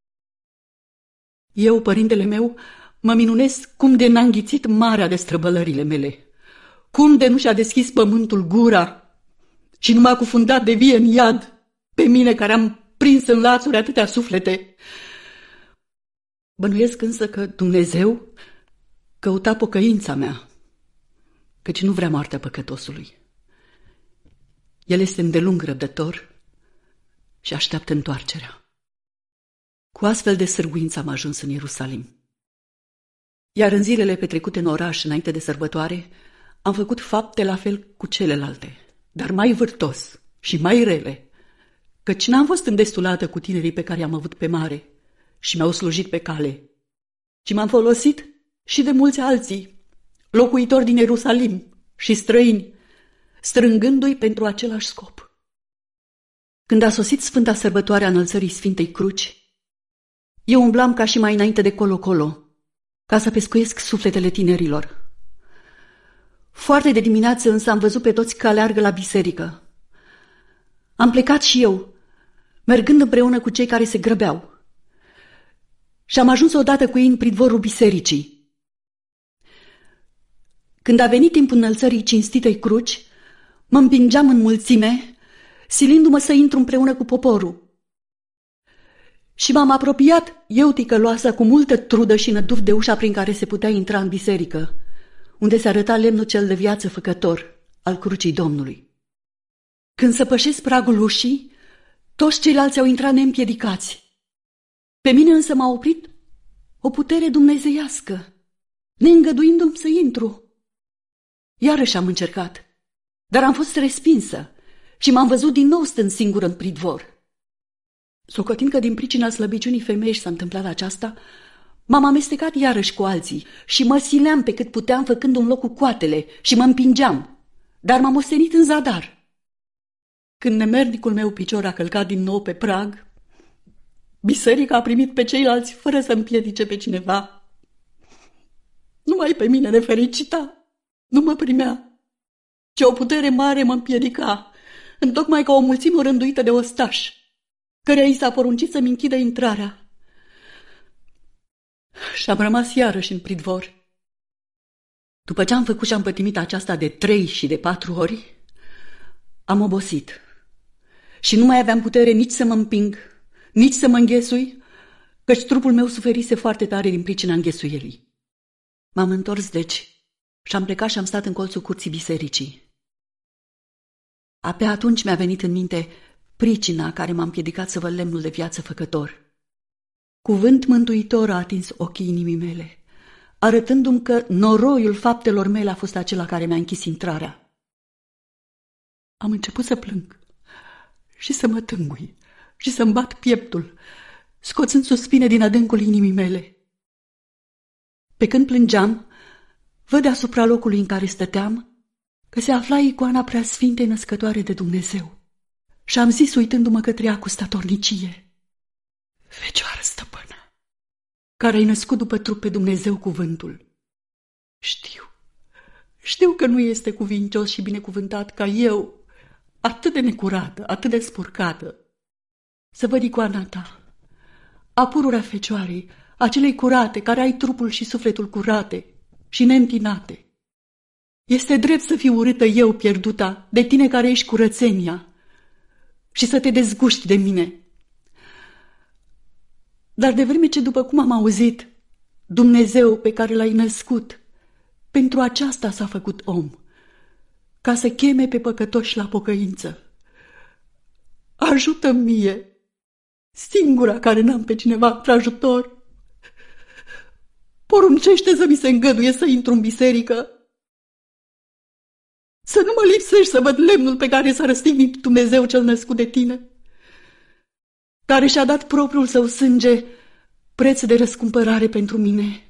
Eu, părintele meu, mă minunesc cum de n-a înghițit marea de străbălările mele, cum de nu și-a deschis pământul gura și nu m-a cufundat de vie în iad pe mine care am prins în lațuri atâtea suflete. Bănuiesc însă că Dumnezeu căuta pocăința mea, căci nu vrea moartea păcătosului. El este îndelung răbdător și așteaptă întoarcerea. Cu astfel de sârguință am ajuns în Ierusalim. Iar în zilele petrecute în oraș înainte de sărbătoare, am făcut fapte la fel cu celelalte, dar mai vârtos și mai rele, căci n-am fost îndestulată cu tinerii pe care i-am avut pe mare și mi-au slujit pe cale, ci m-am folosit și de mulți alții, locuitori din Ierusalim și străini, strângându-i pentru același scop. Când a sosit Sfânta Sărbătoare a Înălțării Sfintei Cruci, eu umblam ca și mai înainte de colo-colo, ca să pescuiesc sufletele tinerilor. Foarte de dimineață însă am văzut pe toți că aleargă la biserică. Am plecat și eu, mergând împreună cu cei care se grăbeau. Și am ajuns odată cu ei în pridvorul bisericii. Când a venit timpul înălțării cinstitei cruci, mă împingeam în mulțime, silindu-mă să intru împreună cu poporul. Și m-am apropiat, eu ticăloasă, cu multă trudă și năduf de ușa prin care se putea intra în biserică, unde se arăta lemnul cel de viață făcător al crucii Domnului. Când săpășesc pragul ușii, toți ceilalți au intrat neîmpiedicați. Pe mine însă m-a oprit o putere dumnezeiască, neîngăduindu-mi să intru. Iarăși am încercat, dar am fost respinsă și m-am văzut din nou stând singură în pridvor. Socotind că din pricina slăbiciunii femeiești s-a întâmplat aceasta, m-am amestecat iarăși cu alții și mă sileam pe cât puteam făcând un loc cu coatele și mă împingeam, dar m-am ostenit în zadar. Când nemernicul meu picior a călcat din nou pe prag, biserica a primit pe ceilalți fără să împiedice pe cineva. Numai pe mine nefericita nu mă primea, ci o putere mare mă împiedica, întocmai ca o mulțime rânduită de ostași, căreia i s-a poruncit să-mi închidă intrarea. Și am rămas iarăși în pridvor. După ce am făcut și am pătimit aceasta de 3 și de 4 ori, am obosit și nu mai aveam putere nici să mă împing, nici să mă înghesui, căci trupul meu suferise foarte tare din pricina înghesuielii. M-am întors, deci, Și am plecat și am stat în colțul curții bisericii. Abia atunci mi-a venit în minte pricina care m-a împiedicat să văd lemnul de viață făcător. Cuvânt mântuitor a atins ochii inimii mele, arătându-mi că noroiul faptelor mele a fost acela care mi-a închis intrarea. Am început să plâng și să mă tângui și să-mi bat pieptul, scoțând suspine din adâncul inimii mele. Pe când plângeam, văd deasupra locului în care stăteam că se afla icoana Preasfintei Născătoare de Dumnezeu. Și am zis, uitându-mă către ea cu statornicie: Fecioară stăpână, care ai născut după trup pe Dumnezeu cuvântul. Știu că nu este cuvincios și binecuvântat ca eu, atât de necurată, atât de spurcată, să văd icoana ta, a pururea Fecioarei, acelei curate, care ai trupul și sufletul curate și neîntinate. Este drept să fiu urâtă eu, pierduta, de tine care ești curățenia, și să te dezguști de mine. Dar de vreme ce, după cum am auzit, Dumnezeu pe care l-ai născut, pentru aceasta s-a făcut om, ca să cheme pe păcătoși la pocăință, ajută-mi mie, singura care n-am pe cineva într-ajutor. Poruncește să mi se îngăduie să intru în biserică, să nu mă lipsești să văd lemnul pe care s-a răstignit Dumnezeu cel născut de tine, care și-a dat propriul său sânge preț de răscumpărare pentru mine.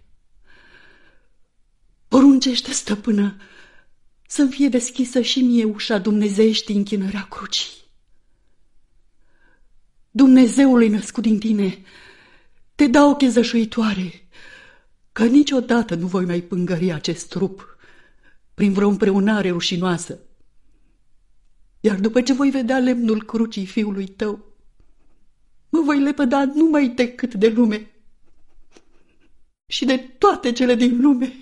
Poruncește, stăpână, să-mi fie deschisă și mie ușa dumnezeieștii închinărea crucii. Dumnezeului născut din tine, te dau o chezășuitoare, că niciodată nu voi mai pângări acest trup prin vreo împreunare rușinoasă. Iar după ce voi vedea lemnul crucii fiului tău, mă voi lepăda numai decât de lume și de toate cele din lume.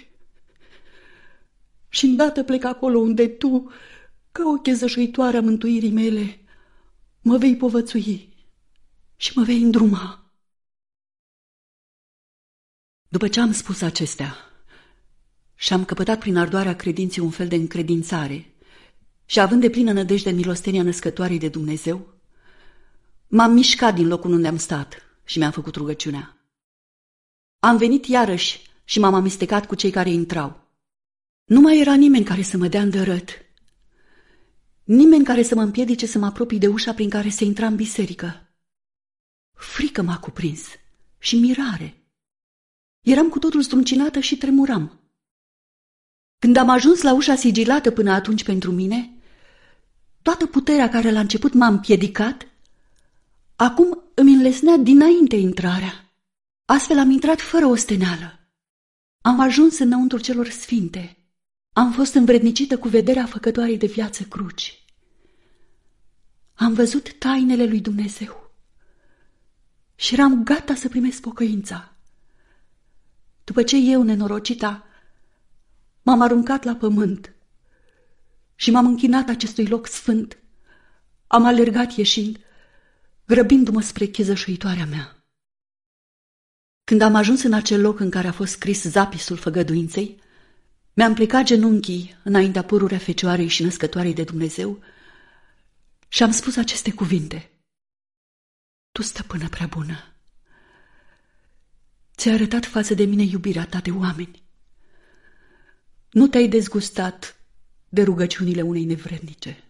Și îndată plec acolo unde tu, ca o chezășuitoare a mântuirii mele, mă vei povățui și mă vei îndruma. După ce am spus acestea și am căpătat prin ardoarea credinței un fel de încredințare și având de plină nădejde în milostenia născătoarei de Dumnezeu, m-am mișcat din locul unde am stat și mi-am făcut rugăciunea. Am venit iarăși și m-am amestecat cu cei care intrau. Nu mai era nimeni care să mă dea îndărăt, nimeni care să mă împiedice să mă apropii de ușa prin care se intra în biserică. Frică m-a cuprins și mirare. Eram cu totul zdruncinată și tremuram. Când am ajuns la ușa sigilată până atunci pentru mine, toată puterea care la început m-a împiedicat, acum îmi înlesnea dinainte intrarea. Astfel am intrat fără osteneală. Am ajuns înăuntru celor sfinte. Am fost învrednicită cu vederea făcătoarei de viață cruci. Am văzut tainele lui Dumnezeu și eram gata să primesc pocăința. După ce eu, nenorocita, m-am aruncat la pământ și m-am închinat acestui loc sfânt, am alergat ieșind, grăbindu-mă spre chezășuitoarea mea. Când am ajuns în acel loc în care a fost scris zapisul făgăduinței, mi-am plecat genunchii înaintea pururea Fecioarei și Născătoarei de Dumnezeu și am spus aceste cuvinte: Tu, stăpână prea bună, ți-ai arătat față de mine iubirea ta de oameni. Nu te-ai dezgustat de rugăciunile unei nevrednice.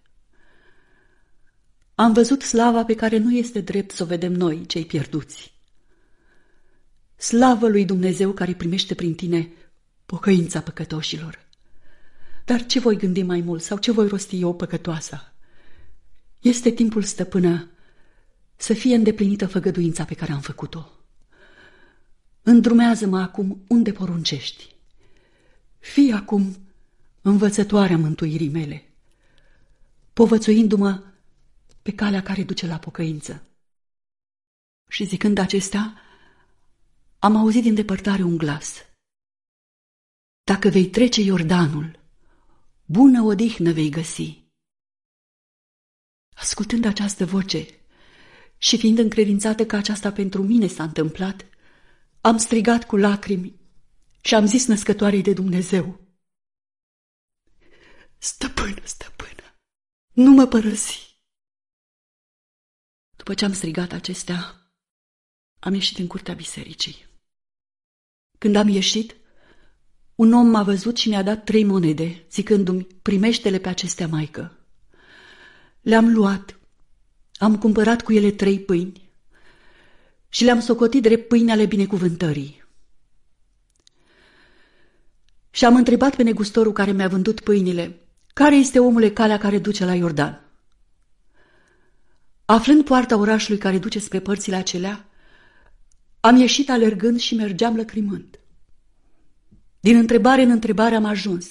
Am văzut slava pe care nu este drept să o vedem noi, cei pierduți. Slavă lui Dumnezeu care primește prin tine pocăința păcătoșilor. Dar ce voi gândi mai mult sau ce voi rosti eu, păcătoasa? Este timpul, stăpână, să fie îndeplinită făgăduința pe care am făcut-o. Îndrumează-mă acum unde poruncești. Fii acum învățătoarea mântuirii mele, povățuindu-mă pe calea care duce la pocăință. Și zicând acestea, am auzit din depărtare un glas: Dacă vei trece Iordanul, bună odihnă vei găsi. Ascultând această voce și fiind încredințată că aceasta pentru mine s-a întâmplat, am strigat cu lacrimi și am zis Născătoarei de Dumnezeu: Stăpână, stăpână, nu mă părăsi. După ce am strigat acestea, am ieșit în curtea bisericii. Când am ieșit, un om m-a văzut și mi-a dat 3 monede, zicându-mi: primește-le pe acestea, maică. Le-am luat, am cumpărat cu ele 3 pâini și le-am socotit drept pâini ale binecuvântării. Și am întrebat pe negustorul care mi-a vândut pâinile: care este, omule, calea care duce la Iordan? Aflând poarta orașului care duce spre părțile acelea, am ieșit alergând și mergeam lăcrimând. Din întrebare în întrebare am ajuns.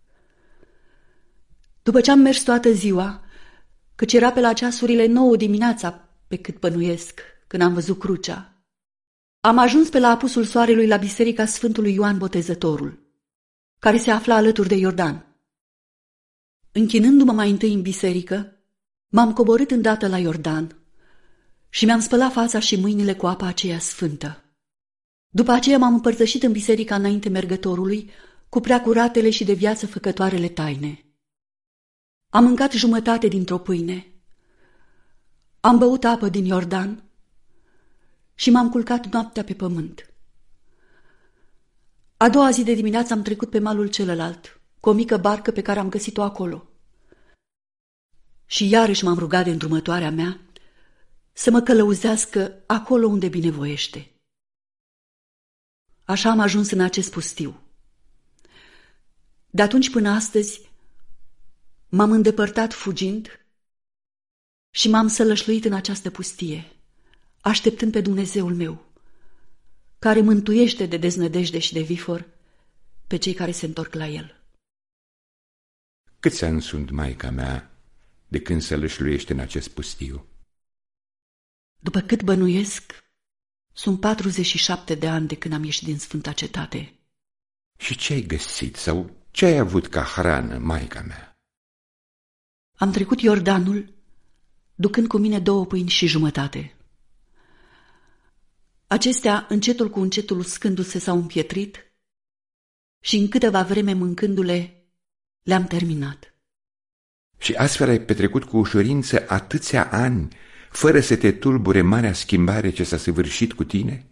După ce am mers toată ziua, căci era pe la ceasurile 9 dimineața, pe cât bănuiesc, când am văzut crucea, am ajuns pe la apusul soarelui la biserica Sfântului Ioan Botezătorul, care se afla alături de Iordan. Închinându-mă mai întâi în biserică, m-am coborât îndată la Iordan și mi-am spălat fața și mâinile cu apa aceea sfântă. După aceea m-am împărtășit în biserica înainte mergătorului cu preacuratele și de viață făcătoarele taine. Am mâncat jumătate dintr-o pâine, am băut apă din Iordan și m-am culcat noaptea pe pământ. A doua zi de dimineață am trecut pe malul celălalt, cu o mică barcă pe care am găsit-o acolo. Și iarăși m-am rugat de îndrumătoarea mea să mă călăuzească acolo unde binevoiește. Așa am ajuns în acest pustiu. De atunci până astăzi m-am îndepărtat fugind și m-am sălășluit în această pustie, așteptând pe Dumnezeul meu, care mântuiește de deznădejde și de vifor pe cei care se întorc la El. Câți ani sunt, maica mea, de când sălășluiește în acest pustiu? După cât bănuiesc, sunt 47 de ani de când am ieșit din Sfânta Cetate. Și ce ai găsit sau ce ai avut ca hrană, maica mea? Am trecut Iordanul, ducând cu mine 2 pâini și jumătate. Acestea, încetul cu încetul uscându-se, s-au împietrit și în câteva vreme mâncându-le, le-am terminat. Și astfel ai petrecut cu ușurință atâția ani, fără să te tulbure marea schimbare ce s-a săvârșit cu tine?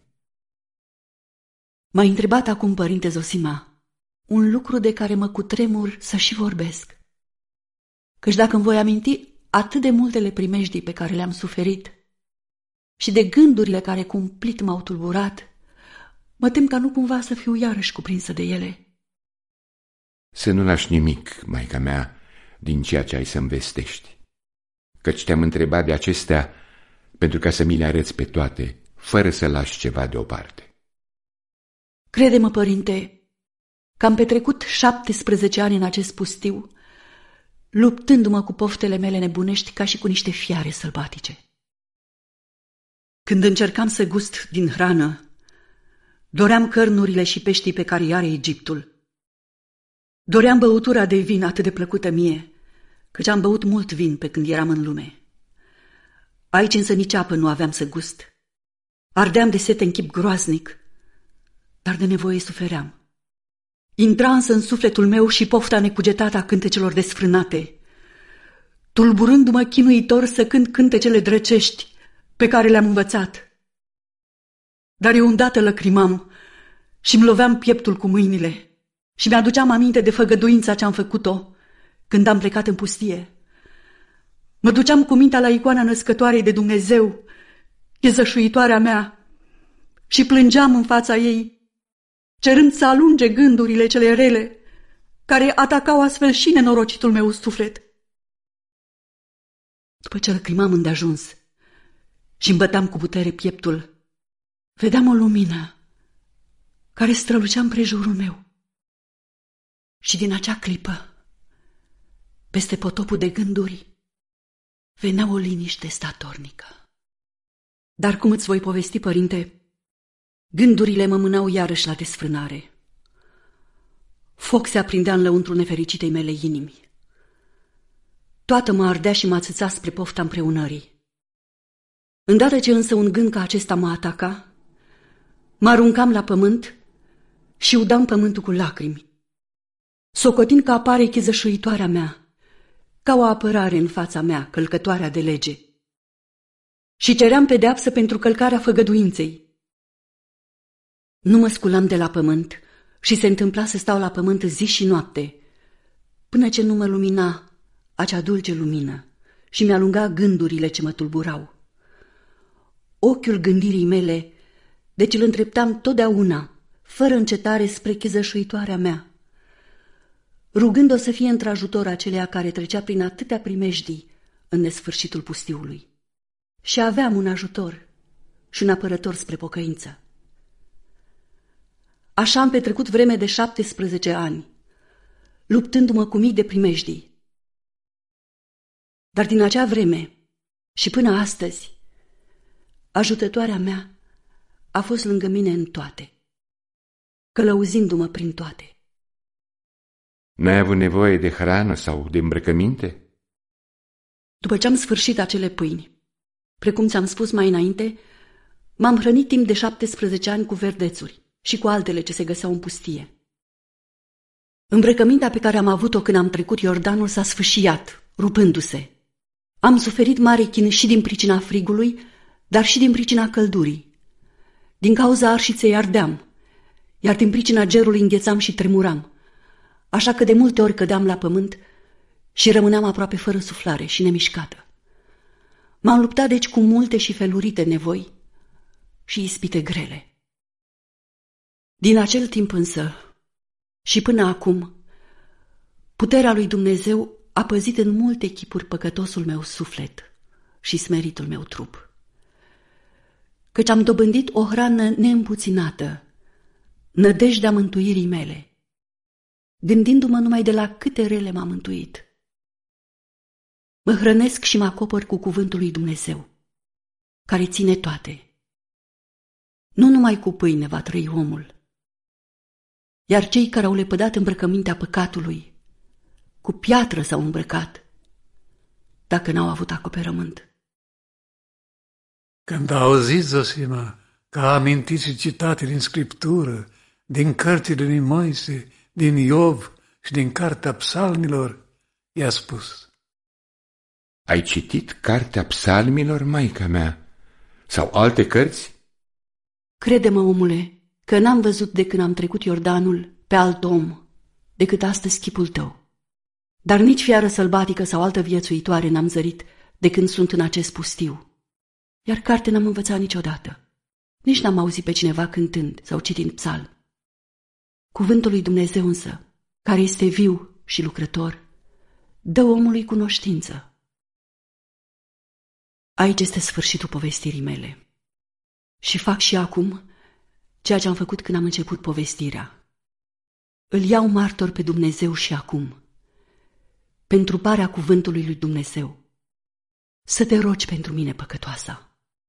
M-ai întrebat acum, părinte Zosima, un lucru de care mă cutremur să și vorbesc. Căci dacă îmi voi aminti atât de multele primejdii pe care le-am suferit și de gândurile care cumplit m-au tulburat, mă tem ca nu cumva să fiu iarăși cuprinsă de ele. Să nu lași nimic, maica mea, din ceea ce ai să-mi vestești, căci te-am întrebat de acestea pentru ca să mi le arăți pe toate, fără să lași ceva deoparte. Crede-mă, părinte, că am petrecut 17 ani în acest pustiu, luptându-mă cu poftele mele nebunești ca și cu niște fiare sălbatice. Când încercam să gust din hrană, doream cărnurile și peștii pe care îi are Egiptul. Doream băutura de vin atât de plăcută mie, căci am băut mult vin pe când eram în lume. Aici însă nici apă nu aveam să gust. Ardeam de sete în chip groaznic, dar de nevoie sufeream. Intra însă în sufletul meu și pofta necugetată a cântecelor desfrânate, tulburându-mă chinuitor să cânt cântecele drăcești pe care le-am învățat. Dar eu îndată lăcrimam și îmi loveam pieptul cu mâinile și mi-aduceam aminte de făgăduința ce-am făcut-o când am plecat în pustie. Mă duceam cu mintea la icoana născătoarei de Dumnezeu, iezășuitoarea mea, și plângeam în fața ei, cerând să alunge gândurile cele rele, care atacau astfel și nenorocitul meu suflet. După ce lăcrimam îndeajuns și îmi băteam cu putere pieptul, vedeam o lumină care strălucea împrejurul meu. Și din acea clipă, peste potopul de gânduri, venea o liniște statornică. Dar cum îți voi povesti, părinte, gândurile mă mânau iarăși la desfrânare. Foc se aprindea în lăuntru nefericitei mele inimi. Toată mă ardea și mă ațăța spre pofta împreunării. Îndată ce însă un gând ca acesta mă ataca, mă aruncam la pământ și udam pământul cu lacrimi, socotind că apare chizășuitoarea mea, ca o apărare în fața mea, călcătoarea de lege. Și ceream pedeapsă pentru călcarea făgăduinței. Nu mă sculam de la pământ și se întâmpla să stau la pământ zi și noapte, până ce nu mă lumina acea dulce lumină și mi-alunga gândurile ce mă tulburau. Ochiul gândirii mele, deci îl îndreptam totdeauna, fără încetare, spre chizășuitoarea mea, rugând-o să fie într-ajutor acelea care trecea prin atâtea primejdii în nesfârșitul pustiului. Și aveam un ajutor și un apărător spre pocăință. Așa am petrecut vreme de 17 ani, luptându-mă cu mii de primejdii. Dar din acea vreme și până astăzi, ajutătoarea mea a fost lângă mine în toate, călăuzindu-mă prin toate. N-ai avut nevoie de hrană sau de îmbrăcăminte? După ce am sfârșit acele pâini, precum ți-am spus mai înainte, m-am hrănit timp de 17 ani cu verdețuri și cu altele ce se găseau în pustie. Îmbrăcămintea pe care am avut-o când am trecut Iordanul s-a sfâșiat, rupându-se. Am suferit mare chin și din pricina frigului, dar și din pricina căldurii. Din cauza arșiței ardeam, iar din pricina gerului înghețam și tremuram, așa că de multe ori cădeam la pământ și rămâneam aproape fără suflare și nemișcată. M-am luptat deci cu multe și felurite nevoi și ispite grele. Din acel timp însă și până acum, puterea lui Dumnezeu a păzit în multe chipuri păcătosul meu suflet și smeritul meu trup. Căci am dobândit o hrană neîmpuținată, nădejdea mântuirii mele, gândindu-mă numai de la câte rele m-am mântuit. Mă hrănesc și mă acopăr cu cuvântul lui Dumnezeu, care ține toate. Nu numai cu pâine va trăi omul, iar cei care au lepădat îmbrăcămintea păcatului, cu piatră s-au îmbrăcat, dacă n-au avut acoperământ. Când a auzit Zosima că a amintit și citate din Scriptură, din cărțile lui Moise, din Iov și din cartea Psalmilor, i-a spus: Ai citit cartea Psalmilor, maica mea, sau alte cărți? Crede-mă, omule, că n-am văzut de când am trecut Iordanul pe alt om decât astăzi chipul tău. Dar nici fiară sălbatică sau altă viețuitoare n-am zărit de când sunt în acest pustiu. Iar carte n-am învățat niciodată. Nici n-am auzit pe cineva cântând sau citind psalm. Cuvântul lui Dumnezeu însă, care este viu și lucrător, dă omului cunoștință. Aici este sfârșitul povestirii mele. Și fac și acum ceea ce am făcut când am început povestirea. Îl iau martor pe Dumnezeu și acum, pentru parea cuvântului lui Dumnezeu, să te rogi pentru mine, păcătoasa.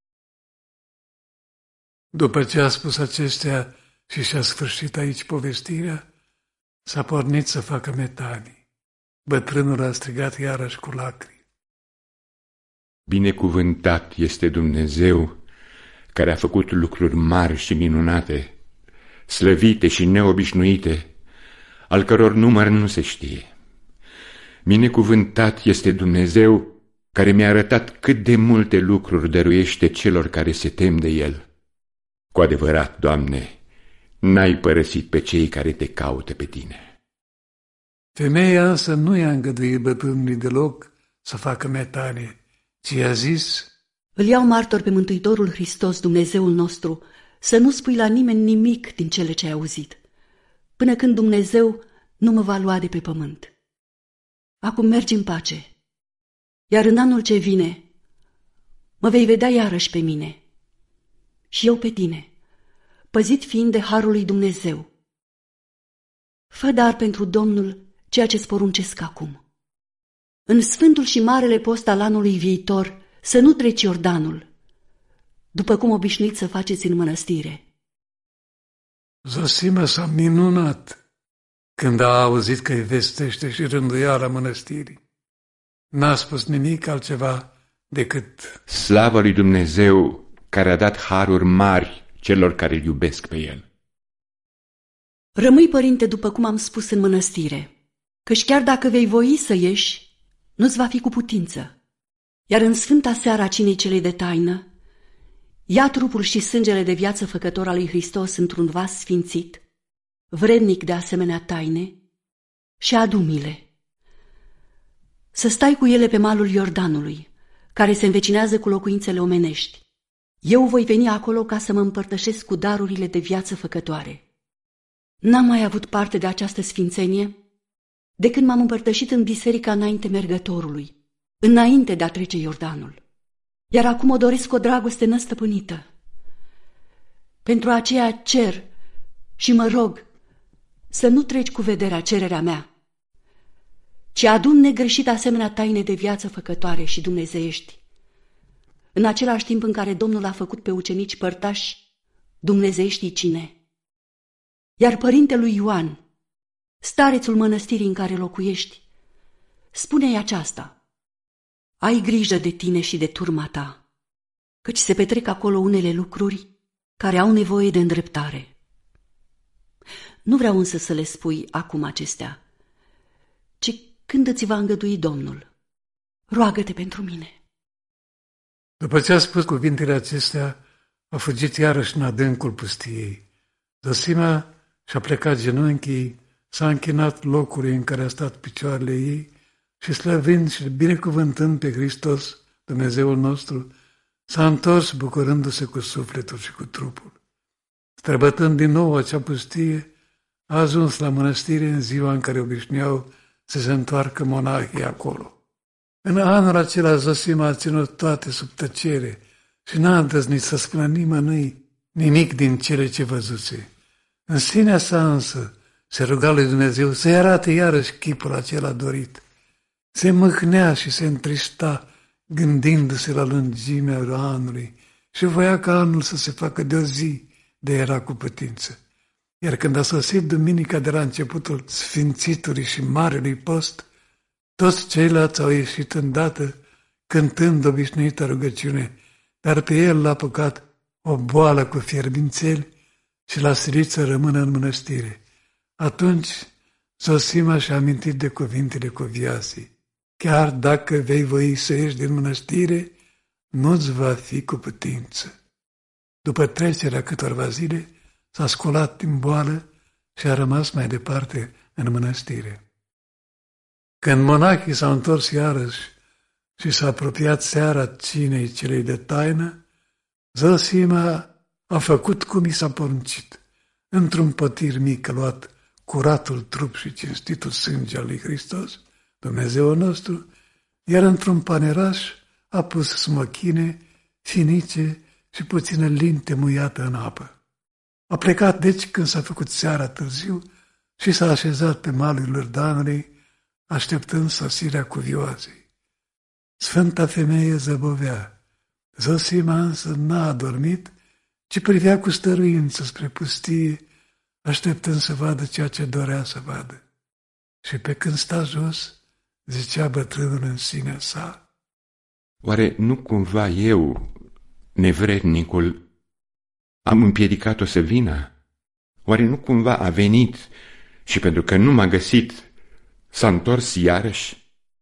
După ce a spus acestea și și-a sfârșit aici povestirea, s-a pornit să facă metanii. Bătrânul a strigat iarăși cu lacrimi: Binecuvântat este Dumnezeu, care a făcut lucruri mari și minunate, slăvite și neobișnuite, al căror număr nu se știe. Binecuvântat este Dumnezeu, care mi-a arătat cât de multe lucruri dăruiește celor care se tem de El. Cu adevărat, Doamne, n-ai părăsit pe cei care te caută pe Tine. Femeia însă nu i-a îngăduit bătrânului deloc să facă metanie, ci i-a zis: Îl iau martor pe Mântuitorul Hristos, Dumnezeul nostru, să nu spui la nimeni nimic din cele ce ai auzit, până când Dumnezeu nu mă va lua de pe pământ. Acum mergi în pace, iar în anul ce vine mă vei vedea iarăși pe mine și eu pe tine, păzit fiind de harul lui Dumnezeu. Fă dar pentru Domnul ceea ce-ți poruncesc acum. În sfântul și marele post al anului viitor să nu treci Iordanul, după cum obișnuiți să faceți în mănăstire. Zosima s-a minunat când a auzit că îi vestește și rânduiala mănăstirii. N-a spus nimic altceva decât: Slavă lui Dumnezeu, care a dat haruri mari celor care îl iubesc pe El. Rămâi, părinte, după cum am spus, în mănăstire, căci chiar dacă vei voi să ieși, nu-ți va fi cu putință. Iar în sfânta seara a cinei celei de taină, ia trupul și sângele de viață făcător al lui Hristos într-un vas sfințit, vrednic de asemenea taine, și adu-mi-le. Să stai cu ele pe malul Iordanului, care se învecinează cu locuințele omenești. Eu voi veni acolo ca să mă împărtășesc cu darurile de viață făcătoare. N-am mai avut parte de această sfințenie de când m-am împărtășit în biserica înainte mergătorului, înainte de a trece Iordanul. Iar acum o doresc o dragoste năstăpânită. Pentru aceea cer și mă rog să nu treci cu vederea cererea mea, ci adun negreșit asemenea taine de viață făcătoare și dumnezeiești, în același timp în care Domnul a făcut pe ucenici părtași dumnezeieștii cine. Iar părintelui Ioan, starețul mănăstirii în care locuiești, spune-i aceasta: ai grijă de tine și de turma ta, căci se petrec acolo unele lucruri care au nevoie de îndreptare. Nu vreau însă să le spui acum acestea, ci când îți va îngădui Domnul. Roagă-te pentru mine. După ce a spus cuvintele acestea, a fugit iarăși în adâncul pustiei. Zosima și-a plecat genunchii, s-a închinat locului în care a stat picioarele ei și, slăvind și binecuvântând pe Hristos, Dumnezeul nostru, s-a întors bucurându-se cu sufletul și cu trupul. Străbătând din nou acea pustie, a ajuns la mănăstire în ziua în care obișnuiau să se întoarcă monahii acolo. În anul acela Zosima a ținut toate sub tăcere și n-a îndrăznit să spună nimănui nimic din cele ce văzuse. În sinea sa însă se ruga lui Dumnezeu să-i arate iarăși chipul acela dorit. Se mâhnea și se întrista gândindu-se la lungimea anului și voia ca anul să se facă de o zi de era cu putință. Iar când a sosit duminica de la începutul sfințitului și marelui post, toți ceilalți au ieșit îndată cântând obișnuită rugăciune, dar pe el l-a apucat o boală cu fierbințeli și l-a silit să rămână în mănăstire. Atunci Zosima și-a amintit de cuvintele Coviasii: chiar dacă vei voi să ieși din mănăstire, nu-ți va fi cu putință. După trecerea câtorva zile, s-a sculat din boală și a rămas mai departe în mănăstire. Când monachii s-au întors iarăși și s-a apropiat seara cinei celei de taină, Zosima a făcut cum i s-a poruncit. Într-un pătir mic a luat curatul trup și cinstitul sânge al lui Hristos, Dumnezeul nostru, iar într-un paneraș a pus smochine, finice și puțină linte muiată în apă. A plecat deci când s-a făcut seara târziu și s-a așezat pe malul Iordanului, așteptând sosirea cuvioasei. Sfânta femeie zăbovea. Zosima însă n-a adormit, ci privea cu stăruință spre pustie, așteptând să vadă ceea ce dorea să vadă. Și pe când sta jos, zicea bătrânul în sinea sa: oare nu cumva eu, nevrednicul, am împiedicat-o să vină? Oare nu cumva a venit și pentru că nu m-a găsit, s-a întors iarăși?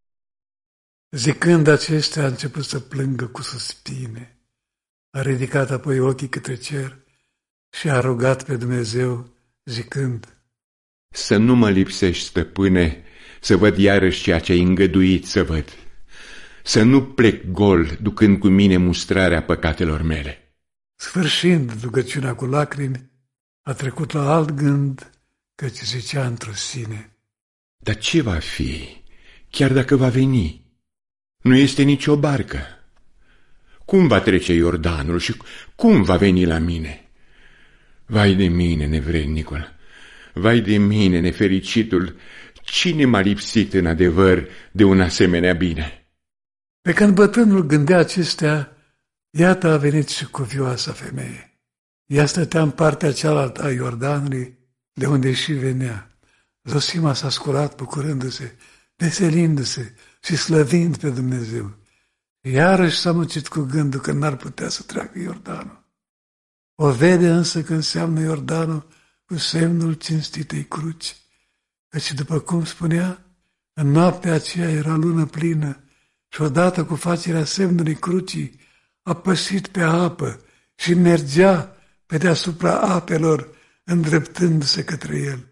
Zicând acestea, a început să plângă cu suspine. A ridicat apoi ochii către cer și a rugat pe Dumnezeu, zicând: să nu mă lipsești, stăpâne, să văd iarăși ceea ce ai îngăduit să văd. Să nu plec gol, ducând cu mine mustrarea păcatelor mele. Sfârșind rugăciunea cu lacrimi, a trecut la alt gând, căci zicea într-o sine: dar ce va fi, chiar dacă va veni? Nu este nicio barcă. Cum va trece Iordanul și cum va veni la mine? Vai de mine, nevrednicul! Vai de mine, nefericitul! Cine m-a lipsit în adevăr de un asemenea bine? Pe când bătrânul gândea acestea, iată a venit și cuvioasa femeie. Ea stătea în partea cealaltă a Iordanului, de unde și venea. Zosima s-a sculat bucurându-se, veselindu-se și slăvind pe Dumnezeu. Iarăși s-a muncit cu gândul că n-ar putea să treacă Iordanul. O vede însă că înseamnă Iordanul cu semnul cinstitei cruci, căci după cum spunea, În noaptea aceea era lună plină și odată cu facerea semnului crucii a pășit pe apă și mergea pe deasupra apelor, îndreptându-se către el.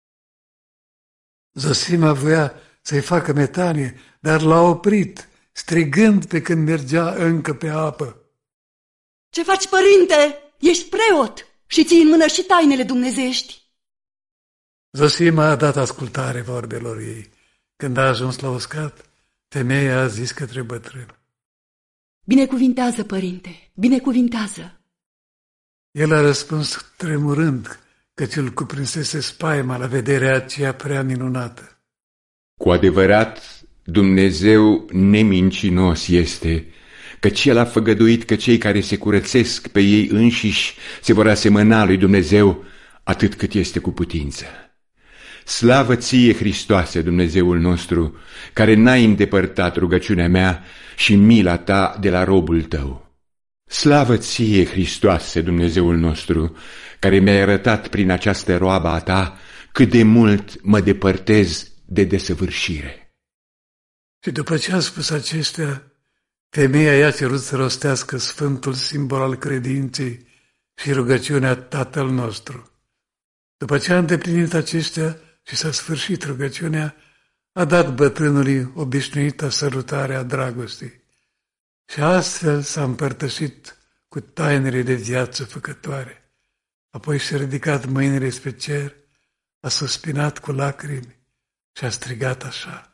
Zosima voia să-i facă metanie, dar l-a oprit, strigând pe când mergea încă pe apă. Ce faci, părinte? Ești preot și ții în mână și tainele dumnezeiești. Zosima a dat ascultare vorbelor ei. Când a ajuns la uscat, femeia a zis către bătrân: Binecuvintează, părinte, binecuvintează. El a răspuns tremurând, căci îl cuprinsese spaima la vederea aceea prea minunată. Cu adevărat, Dumnezeu nemincinos este, căci El a făgăduit că cei care se curățesc pe ei înșiși se vor asemăna lui Dumnezeu atât cât este cu putință. Slavă ție, Hristoase, Dumnezeul nostru, care n-ai îndepărtat rugăciunea mea și mila ta de la robul tău. Slavă ție, Hristoase, Dumnezeul nostru, care mi-ai arătat prin această roabă a ta cât de mult mă depărtez de desăvârșire. Și după ce a spus acestea, femeia i-a cerut să rostească sfântul simbol al credinței și rugăciunea Tatăl nostru. După ce a îndeplinit acestea și s-a sfârșit rugăciunea, a dat bătrânului obișnuita sărutare a dragostei și astfel s-a împărtășit cu tainele de viață făcătoare. Apoi și-a ridicat mâinile spre cer, a suspinat cu lacrimi și a strigat așa: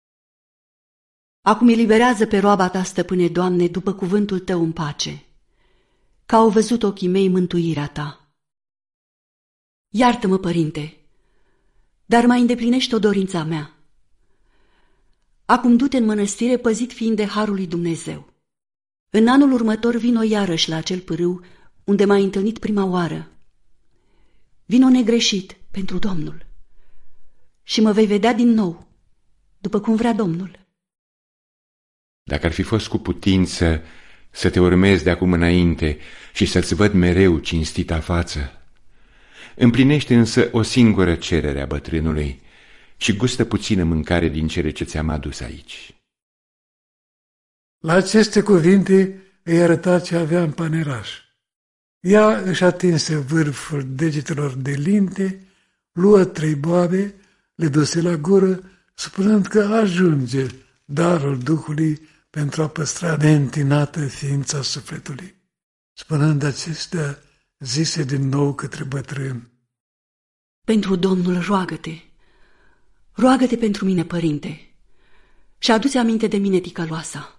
Acum eliberează pe roaba ta, stăpâne, Doamne, după cuvântul tău în pace, că au văzut ochii mei mântuirea ta. Iartă-mă, părinte, dar mai îndeplinește o dorința mea. Acum du-te în mănăstire, păzit fiind de harul lui Dumnezeu. În anul următor vino iarăși la acel pârâu unde m-ai întâlnit prima oară. Vino negreșit pentru Domnul și mă vei vedea din nou, după cum vrea Domnul. Dacă ar fi fost cu putință să te urmez de acum înainte și să-ți văd mereu cinstita față, împlinește însă o singură cerere a bătrânului și gustă puțină mâncare din cele ce ți-am adus aici. La aceste cuvinte îi arăta ce avea în paneraș. Ea își atinse vârful degetelor de linte, luă 3 boabe, le duse la gură, spunând că ajunge darul Duhului pentru a păstra neîntinată ființa sufletului. Spunând acestea, zise din nou către bătrân: Pentru Domnul roagă-te, roagă-te pentru mine, părinte, și adu-ți aminte de mine, ticăloasa.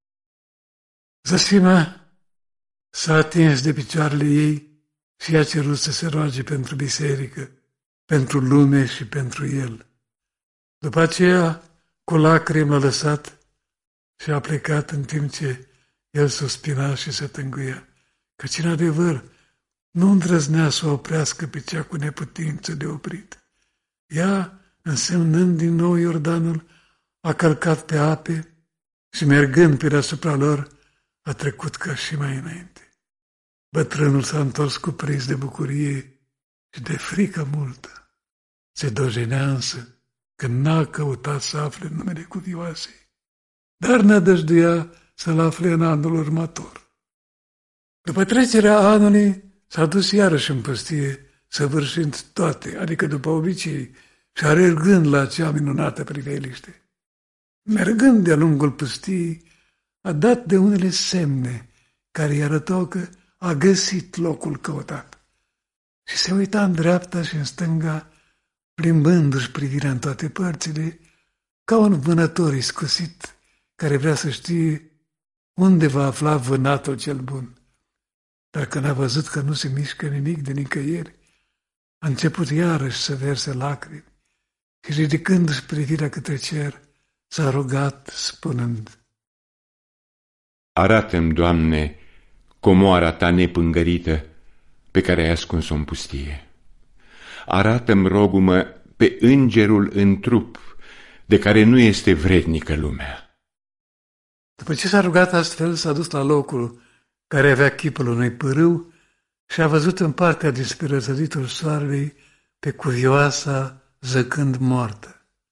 Zosima s-a atins de picioarele ei și i-a cerut să se roage pentru biserică, pentru lume și pentru el. După aceea, cu lacrimi l-a lăsat și a plecat în timp ce el suspina și se tânguia, căci în adevăr nu îndrăznea să o oprească pe cea cu neputință de oprit. Ea, însemnând din nou Iordanul, a călcat pe ape și, mergând pe deasupra lor, a trecut ca și mai înainte. Bătrânul s-a întors cuprins de bucurie și de frică multă. Se dojenea însă că n-a căutat să afle numele cuvioasei, dar nădăjduia să-l afle în anul următor. După trecerea anului, s-a dus iarăși în pustie, săvârșind toate, adică după obicei, și alergând la acea minunată priveliște. Mergând de-a lungul pustiei, a dat de unele semne care îi arătau că a găsit locul căutat și se uita în dreapta și în stânga, plimbându-și privirea în toate părțile, ca un vânător iscusit care vrea să știe unde va afla vânatul cel bun. Dar când a văzut că nu se mișcă nimic de nicăieri, a început iarăși să verse lacrimi și, ridicându-și privirea către cer, s-a rugat spunând: Arată-mi, Doamne, comoara ta nepângărită pe care ai ascuns-o în pustie. Arată-mi, rogumă, pe îngerul în trup de care nu este vrednică lumea. După ce s-a rugat astfel, s-a dus la locul care avea chipul unui pârâu și a văzut în partea dinspre răsăritul soarelui pe cuvioasa zăcând moartă.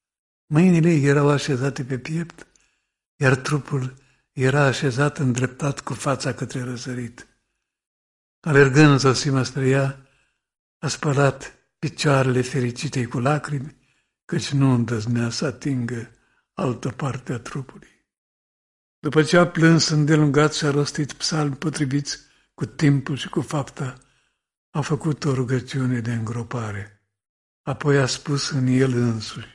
Mâinile erau așezate pe piept, iar trupul era așezat îndreptat cu fața către răsărit. Alergând Zosima spre ea, a spălat picioarele fericitei cu lacrimi, căci nu îndrăznea să atingă altă parte a trupului. După ce a plâns îndelungat și a rostit psalmi potriviți cu timpul și cu fapta, a făcut o rugăciune de îngropare. Apoi a spus în el însuși: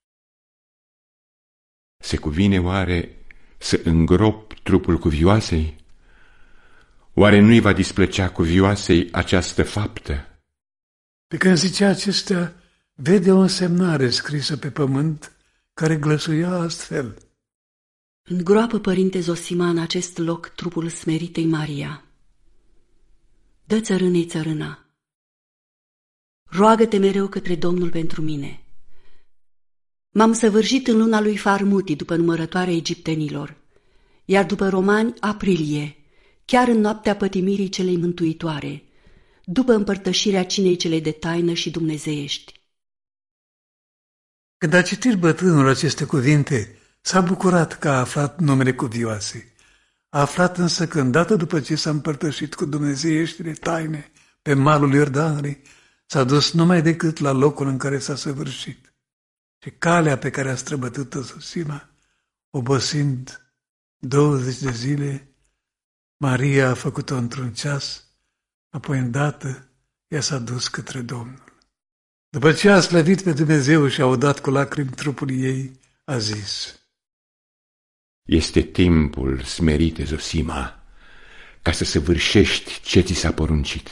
Se cuvine oare să îngrop trupul cuvioasei? Oare nu-i va displăcea cuvioasei această faptă? Pe când zicea acestea, vede o însemnare scrisă pe pământ care glăsuia astfel: Îngroapă, părinte Zosima, în acest loc trupul smeritei Maria. Dă țărânei țărâna. Roagă-te mereu către Domnul pentru mine. M-am săvârșit în luna lui Farmuti după numărătoarea egiptenilor, iar după romani aprilie, chiar în noaptea pătimirii celei mântuitoare, după împărtășirea cinei celei de taină și dumnezeiești. Când a citit bătrânul aceste cuvinte, s-a bucurat că a aflat numele cuvioasei. A aflat însă că, îndată după ce s-a împărtășit cu dumnezeieștile taine pe malul Iordanului, s-a dus numai decât la locul în care s-a săvârșit. Și calea pe care a străbătut-o Zosima, obosind 20 de zile, Maria a făcut-o într-un ceas, apoi îndată ea s-a dus către Domnul. După ce a slăvit pe Dumnezeu și a udat cu lacrimi trupul ei, a zis: Este timpul, smerite Zosima, ca să săvârșești ce ți s-a poruncit.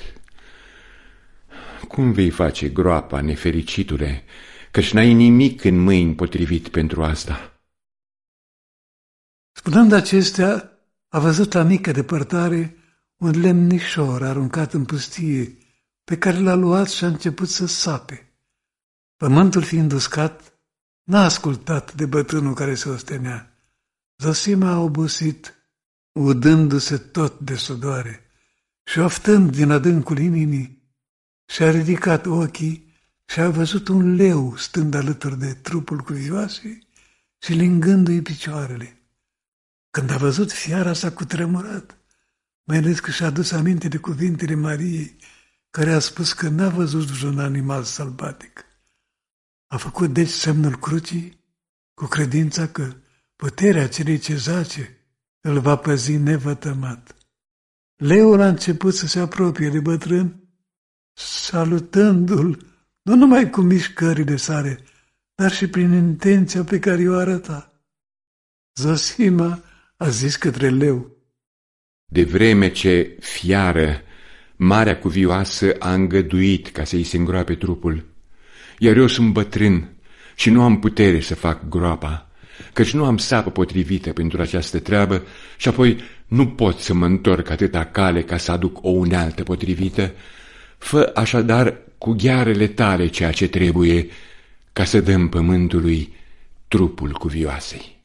Cum vei face groapa, nefericitule, căci n-ai nimic în mâini potrivit pentru asta? Spunând acestea, a văzut la mică depărtare un lemnișor aruncat în pustie, pe care l-a luat și a început să sape. Pământul fiind uscat, n-a ascultat de bătrânul care se ostenea. Zosima a obosit, udându-se tot de sudoare și oftând din adâncul inimii, și-a ridicat ochii și a văzut un leu stând alături de trupul cuvioasei și lingându-i picioarele. Când a văzut fiara, s-a cutremurat, mai ales că și-a adus aminte de cuvintele Mariei, care a spus că n-a văzut vreun animal sălbatic. A făcut deci semnul crucii, cu credința că puterea celei ce zace îl va păzi nevătămat. Leul a început să se apropie de bătrân, salutându-l nu numai cu mișcările sale, dar și prin intenția pe care o arăta. Zosima a zis către leu: De vreme ce, fiară, marea cuvioasă a îngăduit ca să-i se îngroape trupul, iar eu sunt bătrân și nu am putere să fac groapa, căci nu am sapă potrivită pentru această treabă și apoi nu pot să mă întorc atâta cale ca să aduc o unealtă potrivită. Fă așadar cu ghearele tale ceea ce trebuie, ca să dăm pământului trupul cuvioasei.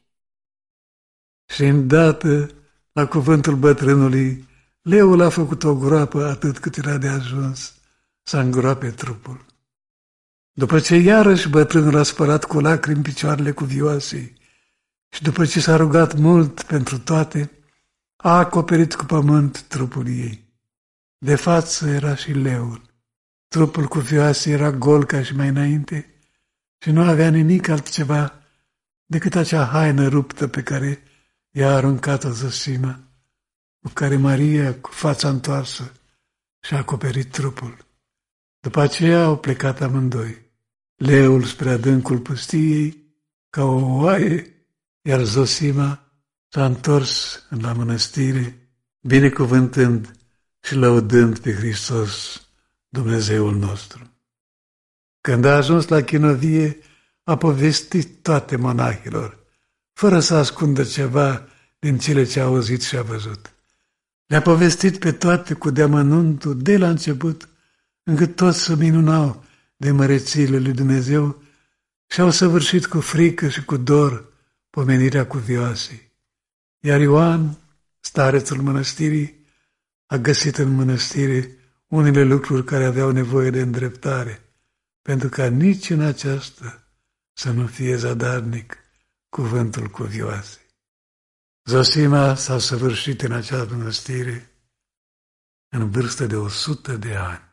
Și îndată, la cuvântul bătrânului, leul a făcut o groapă atât cât era de ajuns să îngroape trupul. După ce iarăși bătrânul a spălat cu lacrimi picioarele cuvioasei și după ce s-a rugat mult pentru toate, a acoperit cu pământ trupul ei. De față era și leul. Trupul cuvioasei era gol ca și mai înainte și nu avea nimic altceva decât acea haină ruptă pe care i-a aruncat-o Zosima, cu care Maria, cu fața întoarsă, și-a acoperit trupul. După aceea au plecat amândoi, leul spre adâncul pustiei, ca o oaie, iar Zosima s-a întors la mănăstire, binecuvântând și lăudând pe Hristos, Dumnezeul nostru. Când a ajuns la chinovie, a povestit toate monahilor, fără să ascundă ceva din cele ce a auzit și a văzut. Le-a povestit pe toate cu deamănuntul de la început, încât toți se minunau de mărețiile lui Dumnezeu și au săvârșit cu frică și cu dor pomenirea cuvioasei. Iar Ioan, starețul mănăstirii, a găsit în mănăstire unele lucruri care aveau nevoie de îndreptare, pentru ca nici în aceasta să nu fie zadarnic cuvântul cuvioasei. Zosima s-a săvârșit în acea mănăstire în vârstă de 100 de ani.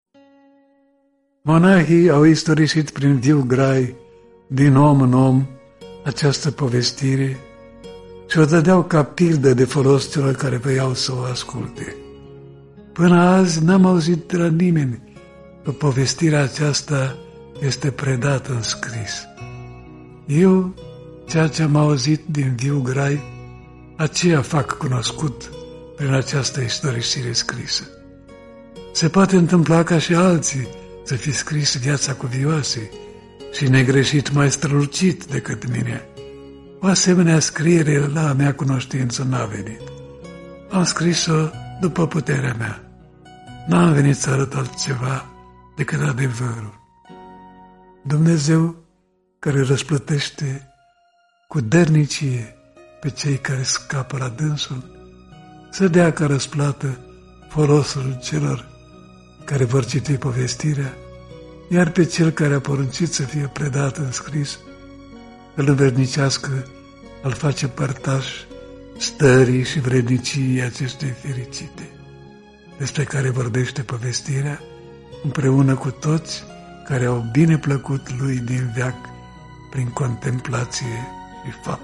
Monahii au istorisit prin viu grai, din om în om, această povestire și o dădeau ca pildă de folos celor care voiau să o asculte. Până azi n-am auzit de la nimeni că povestirea aceasta este predată în scris. Eu, ceea ce am auzit din viu grai, aceea fac cunoscut prin această istorisire scrisă. Se poate întâmpla ca și alții să fi scris viața cuvioasei și negreșit mai strălucit decât mine. O asemenea scriere la a mea cunoștință n-a venit. Am scris-o după puterea mea. N-am venit să arăt altceva decât adevărul. Dumnezeu, care răsplătește cu dărnicie pe cei care scapă la dânsul, să dea ca răsplată folosul celor care vor citi povestirea, iar pe cel care a poruncit să fie predat în scris, îl învernicească, îl face părtaș stării și vredniciei acestei fericite, despre care vorbește povestirea, împreună cu toți care au bine plăcut lui din veac prin contemplație și fapte.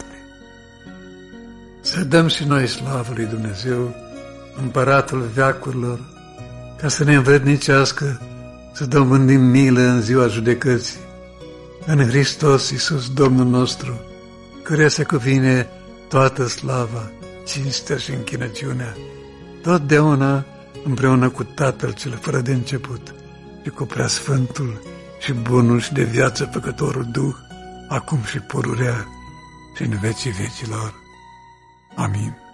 Să dăm și noi slavă lui Dumnezeu, Împăratul veacurilor, ca să ne învrednicească să dobândim milă în ziua judecății, în Hristos Iisus Domnul nostru, căruia se cuvine toată slava, cinstea și închinăciunea, totdeauna împreună cu Tatăl cel fără de început și cu Preasfântul și bunul și de viață făcătorul Duh, acum și pururea și în vecii vecilor. Amin.